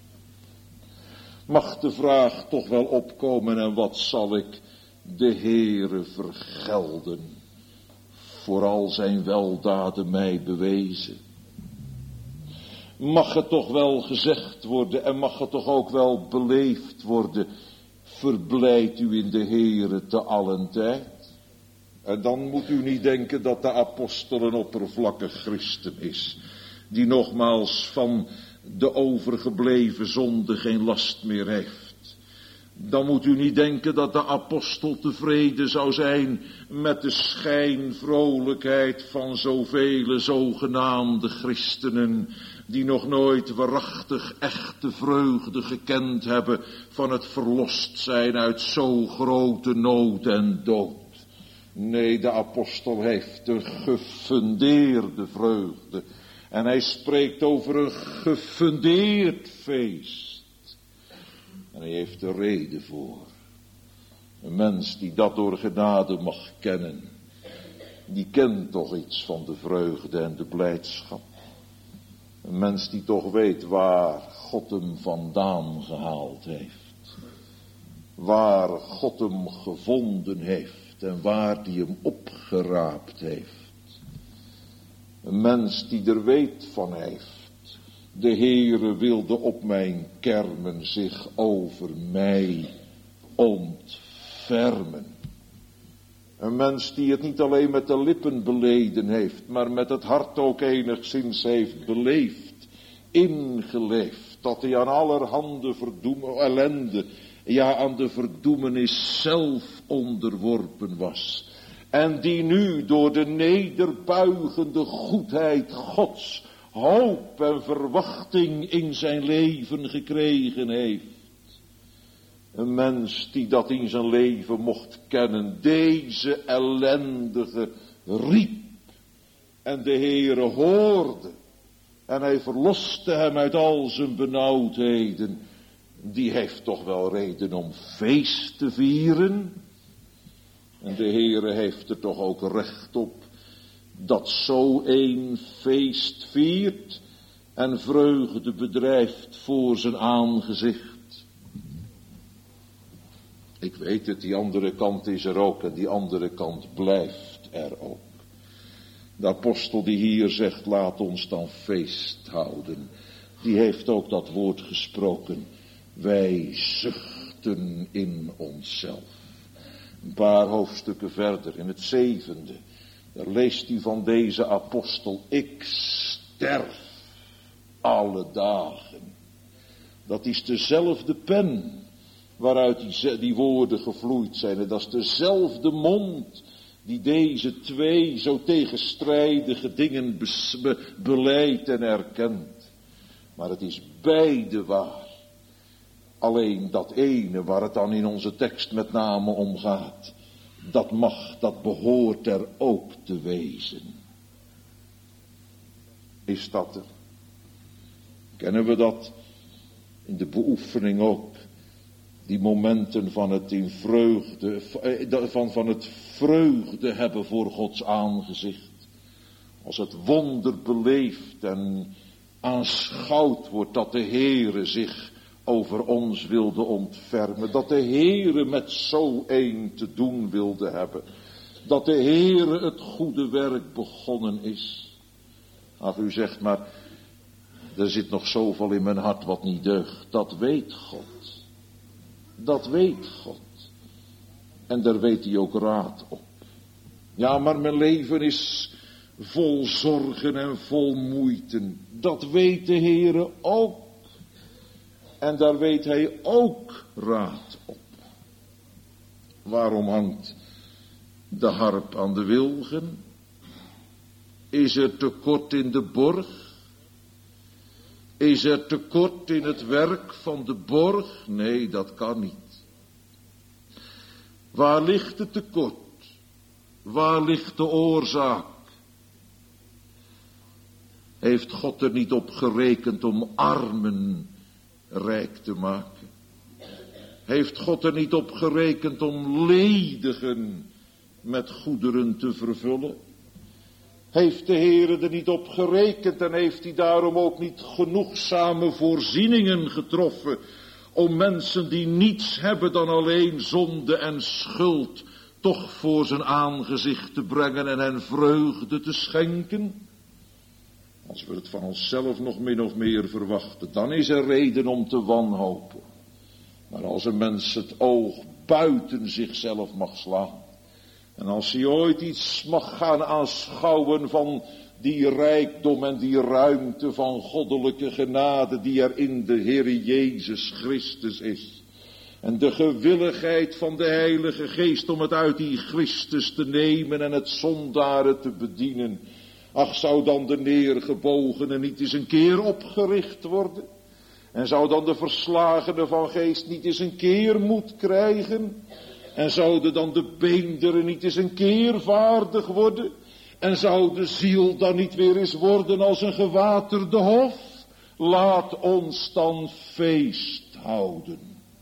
Mag de vraag toch wel opkomen, en wat zal ik de Heere vergelden voor al zijn weldaden mij bewezen? Mag het toch wel gezegd worden en mag het toch ook wel beleefd worden, verblijdt u in de Heere te allen tijd? En dan moet u niet denken dat de apostel een oppervlakkig christen is, die nogmaals van de overgebleven zonde geen last meer heeft. Dan moet u niet denken dat de apostel tevreden zou zijn met de schijnvrolijkheid van zoveel zogenaamde christenen, die nog nooit waarachtig echte vreugde gekend hebben van het verlost zijn uit zo grote nood en dood. Nee, de apostel heeft een gefundeerde vreugde. En hij spreekt over een gefundeerd feest. En hij heeft er reden voor. Een mens die dat door genade mag kennen, die kent toch iets van de vreugde en de blijdschap. Een mens die toch weet waar God hem vandaan gehaald heeft. Waar God hem gevonden heeft. En waar die hem opgeraapt heeft. Een mens die er weet van heeft. De Heere wilde op mijn kermen zich over mij ontfermen. Een mens die het niet alleen met de lippen beleden heeft, maar met het hart ook enigszins heeft beleefd, ingeleefd, dat hij aan allerhande verdoemen, ellende, ja aan de verdoemenis zelf onderworpen was. En die nu door de nederbuigende goedheid Gods hoop en verwachting in zijn leven gekregen heeft. Een mens die dat in zijn leven mocht kennen, deze ellendige riep. En de Heere hoorde. En hij verloste hem uit al zijn benauwdheden. Die heeft toch wel reden om feest te vieren. En de Heere heeft er toch ook recht op dat zo een feest viert en vreugde bedrijft voor zijn aangezicht. Ik weet het, die andere kant is er ook en die andere kant blijft er ook. De apostel die hier zegt, laat ons dan feest houden, die heeft ook dat woord gesproken. Wij zuchten vruchten in onszelf. Een paar hoofdstukken verder, in het zevende, daar leest u van deze apostel: ik sterf alle dagen. Dat is dezelfde pen waaruit die, die woorden gevloeid zijn. En dat is dezelfde mond die deze twee zo tegenstrijdige dingen bes, be, beleidt en erkent. Maar het is beide waar. Alleen dat ene waar het dan in onze tekst met name om gaat, dat mag, dat behoort er ook te wezen. Is dat er? Kennen we dat in de beoefening ook? Die momenten van het in vreugde, van, van het vreugde hebben voor Gods aangezicht. Als het wonder beleefd en aanschouwd wordt dat de Heere zich over ons wilde ontfermen. Dat de Heere met zo een te doen wilde hebben. Dat de Heere het goede werk begonnen is. Ach, u zegt maar, er zit nog zoveel in mijn hart wat niet deugt. Dat weet God. Dat weet God. En daar weet hij ook raad op. Ja, maar mijn leven is vol zorgen en vol moeite. Dat weet de Heere ook. En daar weet hij ook raad op. Waarom hangt de harp aan de wilgen? Is er tekort in de borg? Is er tekort in het werk van de borg? Nee, dat kan niet. Waar ligt het tekort? Waar ligt de oorzaak? Heeft God er niet op gerekend om armen rijk te maken? Heeft God er niet op gerekend om ledigen met goederen te vervullen? Heeft de Heere er niet op gerekend en heeft hij daarom ook niet genoegzame voorzieningen getroffen om mensen die niets hebben dan alleen zonde en schuld toch voor zijn aangezicht te brengen en hen vreugde te schenken? Als we het van onszelf nog min of meer verwachten, dan is er reden om te wanhopen. Maar als een mens het oog buiten zichzelf mag slaan, en als hij ooit iets mag gaan aanschouwen van die rijkdom en die ruimte van goddelijke genade die er in de Heere Jezus Christus is, en de gewilligheid van de Heilige Geest om het uit die Christus te nemen en het zondaren te bedienen, ach, zou dan de neergebogene niet eens een keer opgericht worden? En zou dan de verslagene van geest niet eens een keer moed krijgen? En zouden dan de beenderen niet eens een keer vaardig worden? En zou de ziel dan niet weer eens worden als een gewaterde hof? Laat ons dan feest houden.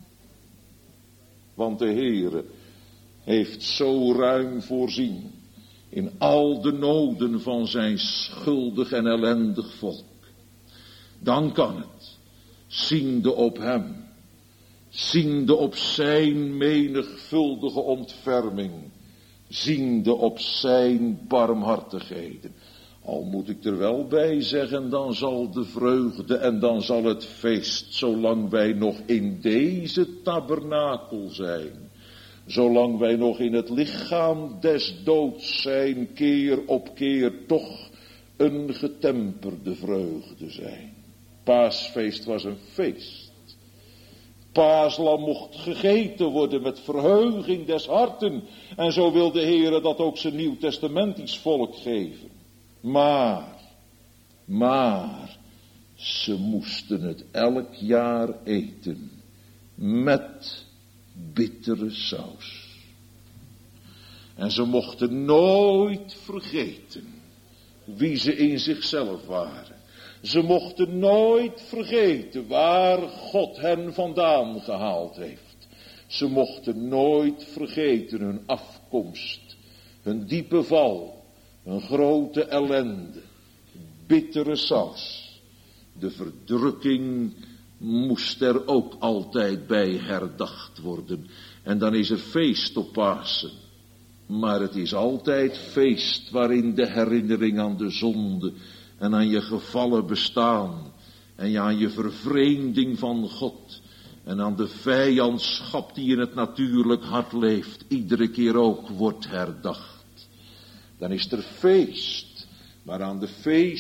Want de Heere heeft zo ruim voorzien in al de noden van zijn schuldig en ellendig volk. Dan kan het, ziende op hem, ziende op zijn menigvuldige ontferming, ziende op zijn barmhartigheden. Al moet ik er wel bij zeggen, dan zal de vreugde en dan zal het feest, zolang wij nog in deze tabernakel zijn, zolang wij nog in het lichaam des doods zijn, keer op keer toch een getemperde vreugde zijn. Paasfeest was een feest. Paaslam mocht gegeten worden met verheuging des harten. En zo wil de Heere dat ook zijn nieuwtestamentisch volk geven. Maar, maar, ze moesten het elk jaar eten met bittere saus. En ze mochten nooit vergeten wie ze in zichzelf waren. Ze mochten nooit vergeten waar God hen vandaan gehaald heeft. Ze mochten nooit vergeten hun afkomst, hun diepe val, hun grote ellende, bittere saus. De verdrukking moest er ook altijd bij herdacht worden. En dan is er feest op Pasen. Maar het is altijd feest waarin de herinnering aan de zonde en aan je gevallen bestaan en aan je vervreemding van God en aan de vijandschap die in het natuurlijk hart leeft, iedere keer ook wordt herdacht. Dan is er feest, maar aan de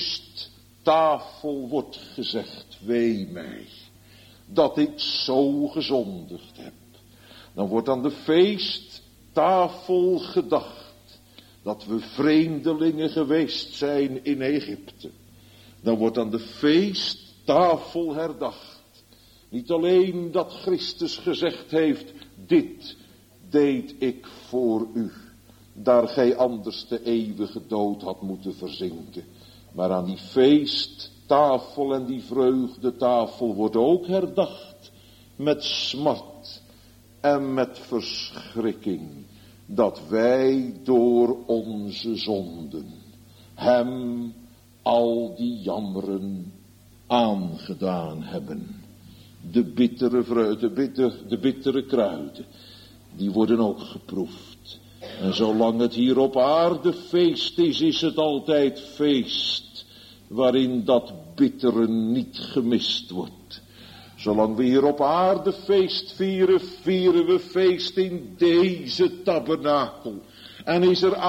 feesttafel wordt gezegd, wee mij, dat ik zo gezondigd heb. Dan wordt aan de feesttafel gedacht, dat we vreemdelingen geweest zijn in Egypte. Dan wordt aan de feesttafel herdacht. Niet alleen dat Christus gezegd heeft, dit deed ik voor u, daar gij anders de eeuwige dood had moeten verzinken. Maar aan die feesttafel en die vreugdetafel wordt ook herdacht met smart en met verschrikking, dat wij door onze zonden hem al die jammeren aangedaan hebben. De bittere vreugde, de, bitter, de bittere kruiden, die worden ook geproefd. En zolang het hier op aarde feest is, is het altijd feest, waarin dat bittere niet gemist wordt. Zolang we hier op aarde feest vieren, vieren we feest in deze tabernakel. En is er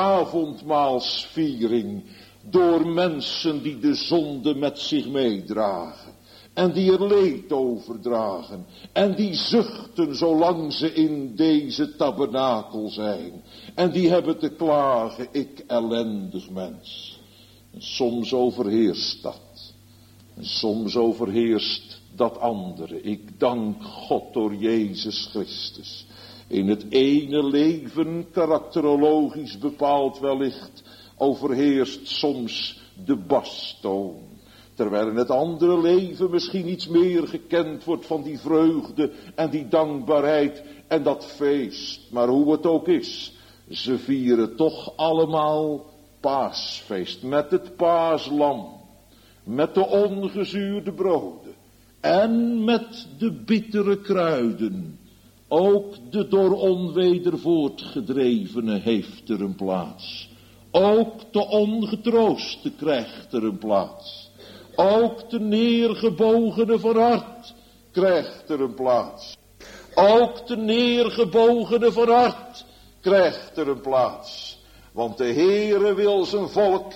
avondmaalsviering door mensen die de zonde met zich meedragen. En die er leed overdragen. En die zuchten zolang ze in deze tabernakel zijn. En die hebben te klagen, ik ellendig mens. En soms overheerst dat. En soms overheerst dat andere. Ik dank God door Jezus Christus. In het ene leven, karakterologisch bepaald wellicht, overheerst soms de bastoon. Terwijl in het andere leven misschien iets meer gekend wordt van die vreugde en die dankbaarheid en dat feest. Maar hoe het ook is, ze vieren toch allemaal paasfeest met het paaslam, met de ongezuurde broden en met de bittere kruiden. Ook de door onweder voortgedrevene heeft er een plaats. Ook de ongetrooste krijgt er een plaats. Ook de neergebogene van hart krijgt er een plaats. Ook de neergebogene van hart krijgt er een plaats. Want de Heere wil zijn volk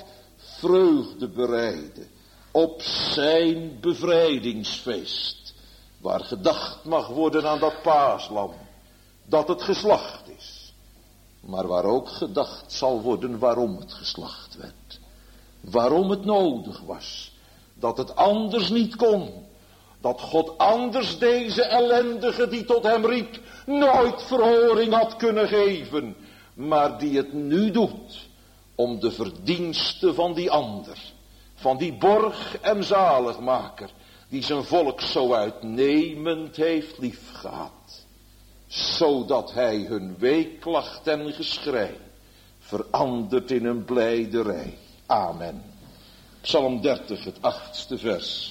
vreugde bereiden op zijn bevrijdingsfeest. Waar gedacht mag worden aan dat paaslam, dat het geslacht is. Maar waar ook gedacht zal worden waarom het geslacht werd. Waarom het nodig was. Dat het anders niet kon. Dat God anders deze ellendige die tot hem riep nooit verhoring had kunnen geven. Maar die het nu doet om de verdiensten van die ander. Van die borg en zaligmaker. Die zijn volk zo uitnemend heeft liefgehad. Zodat hij hun weeklacht en geschrei verandert in een blijderij. Amen. Psalm dertig, het achtste vers.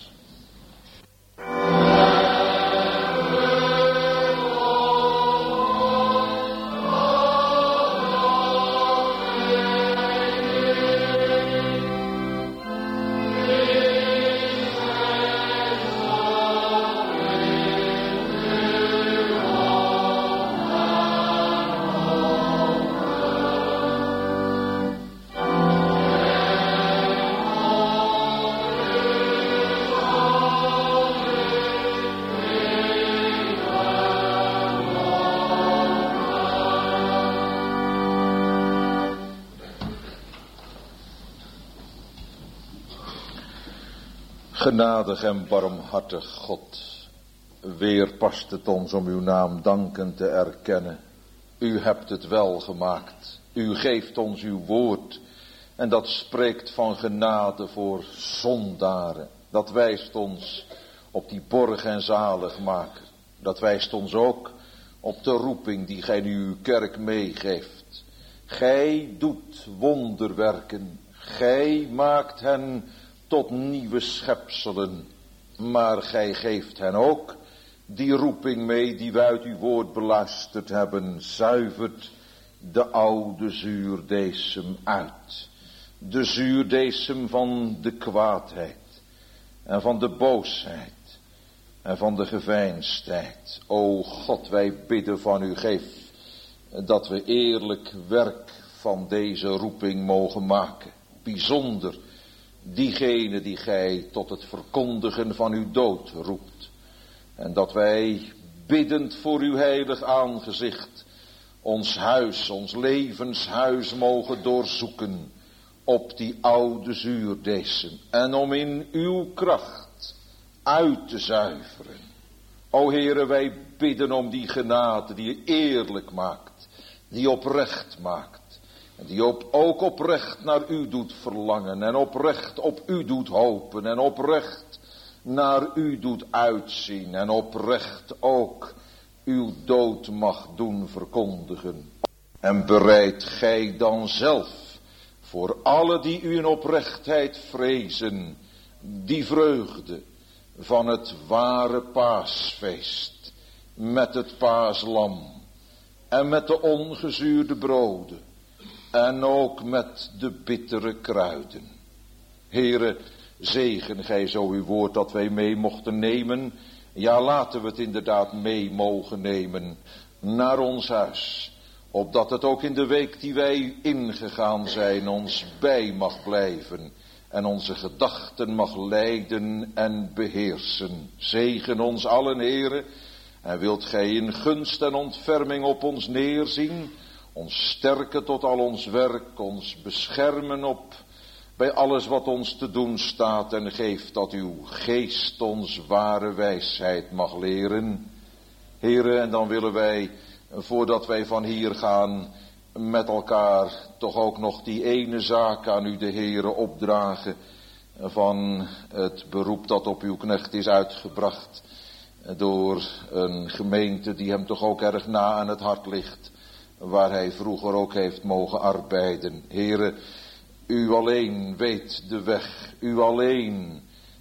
Genadig en barmhartig God, weer past het ons om uw naam dankend te erkennen. U hebt het wel gemaakt, u geeft ons uw woord en dat spreekt van genade voor zondaren. Dat wijst ons op die borg en zaligmaker. Dat wijst ons ook op de roeping die gij nu uw kerk meegeeft. Gij doet wonderwerken, gij maakt hen tot nieuwe schepselen, maar gij geeft hen ook die roeping mee die we uit uw woord beluisterd hebben, zuivert de oude zuurdesem uit. De zuurdesem van de kwaadheid en van de boosheid en van de geveinsdheid. O God, wij bidden van u, geef dat we eerlijk werk van deze roeping mogen maken. Bijzonder diegene die gij tot het verkondigen van uw dood roept. En dat wij biddend voor uw heilig aangezicht ons huis, ons levenshuis mogen doorzoeken op die oude zuurdessen. En om in uw kracht uit te zuiveren. O Heere, wij bidden om die genade die eerlijk maakt, die oprecht maakt. En die op, ook oprecht naar u doet verlangen en oprecht op u doet hopen en oprecht naar u doet uitzien en oprecht ook uw dood mag doen verkondigen. En bereid gij dan zelf voor alle die u in oprechtheid vrezen, die vreugde van het ware paasfeest, met het paaslam en met de ongezuurde broden en ook met de bittere kruiden. Heere, zegen gij zo uw woord dat wij mee mochten nemen. Ja, laten we het inderdaad mee mogen nemen naar ons huis, opdat het ook in de week die wij ingegaan zijn ons bij mag blijven en onze gedachten mag leiden en beheersen. Zegen ons allen, Heere, en wilt gij in gunst en ontferming op ons neerzien, ons sterken tot al ons werk, ons beschermen op bij alles wat ons te doen staat en geeft dat uw geest ons ware wijsheid mag leren. Heere, en dan willen wij, voordat wij van hier gaan, met elkaar toch ook nog die ene zaak aan u de Heere opdragen van het beroep dat op uw knecht is uitgebracht door een gemeente die hem toch ook erg na aan het hart ligt, waar hij vroeger ook heeft mogen arbeiden. Heere, u alleen weet de weg, u alleen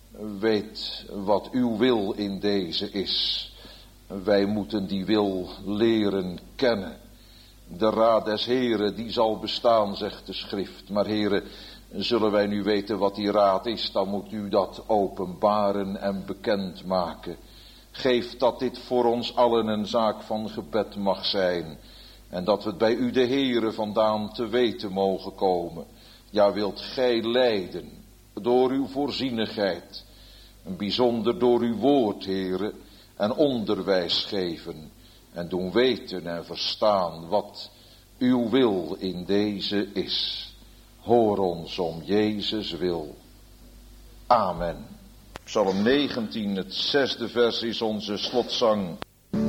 weet wat uw wil in deze is. Wij moeten die wil leren kennen. De raad des Heren die zal bestaan, zegt de schrift. Maar Heren, zullen wij nu weten wat die raad is, dan moet u dat openbaren en bekend maken. Geef dat dit voor ons allen een zaak van gebed mag zijn. En dat we het bij u de Heere vandaan te weten mogen komen. Ja, wilt gij leiden door uw voorzienigheid. En bijzonder door uw woord, Heere. En onderwijs geven. En doen weten en verstaan wat uw wil in deze is. Hoor ons om Jezus wil. Amen. Psalm negentien, het zesde vers is onze slotzang.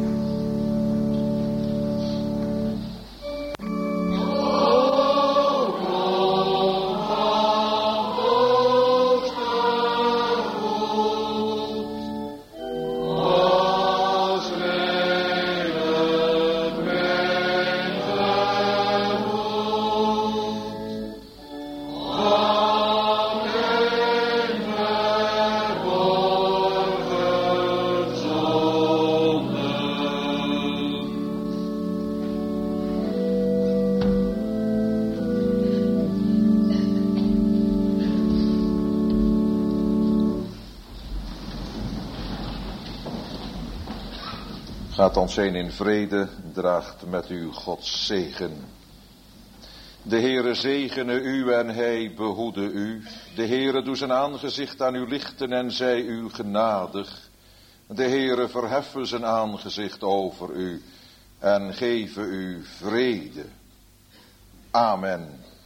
Gaat dan zijn in vrede, draagt met u Gods zegen. De Heere zegene u en hij behoede u. De Heere doe zijn aangezicht aan u lichten en zij u genadig. De Heere verheffe zijn aangezicht over u en geven u vrede. Amen.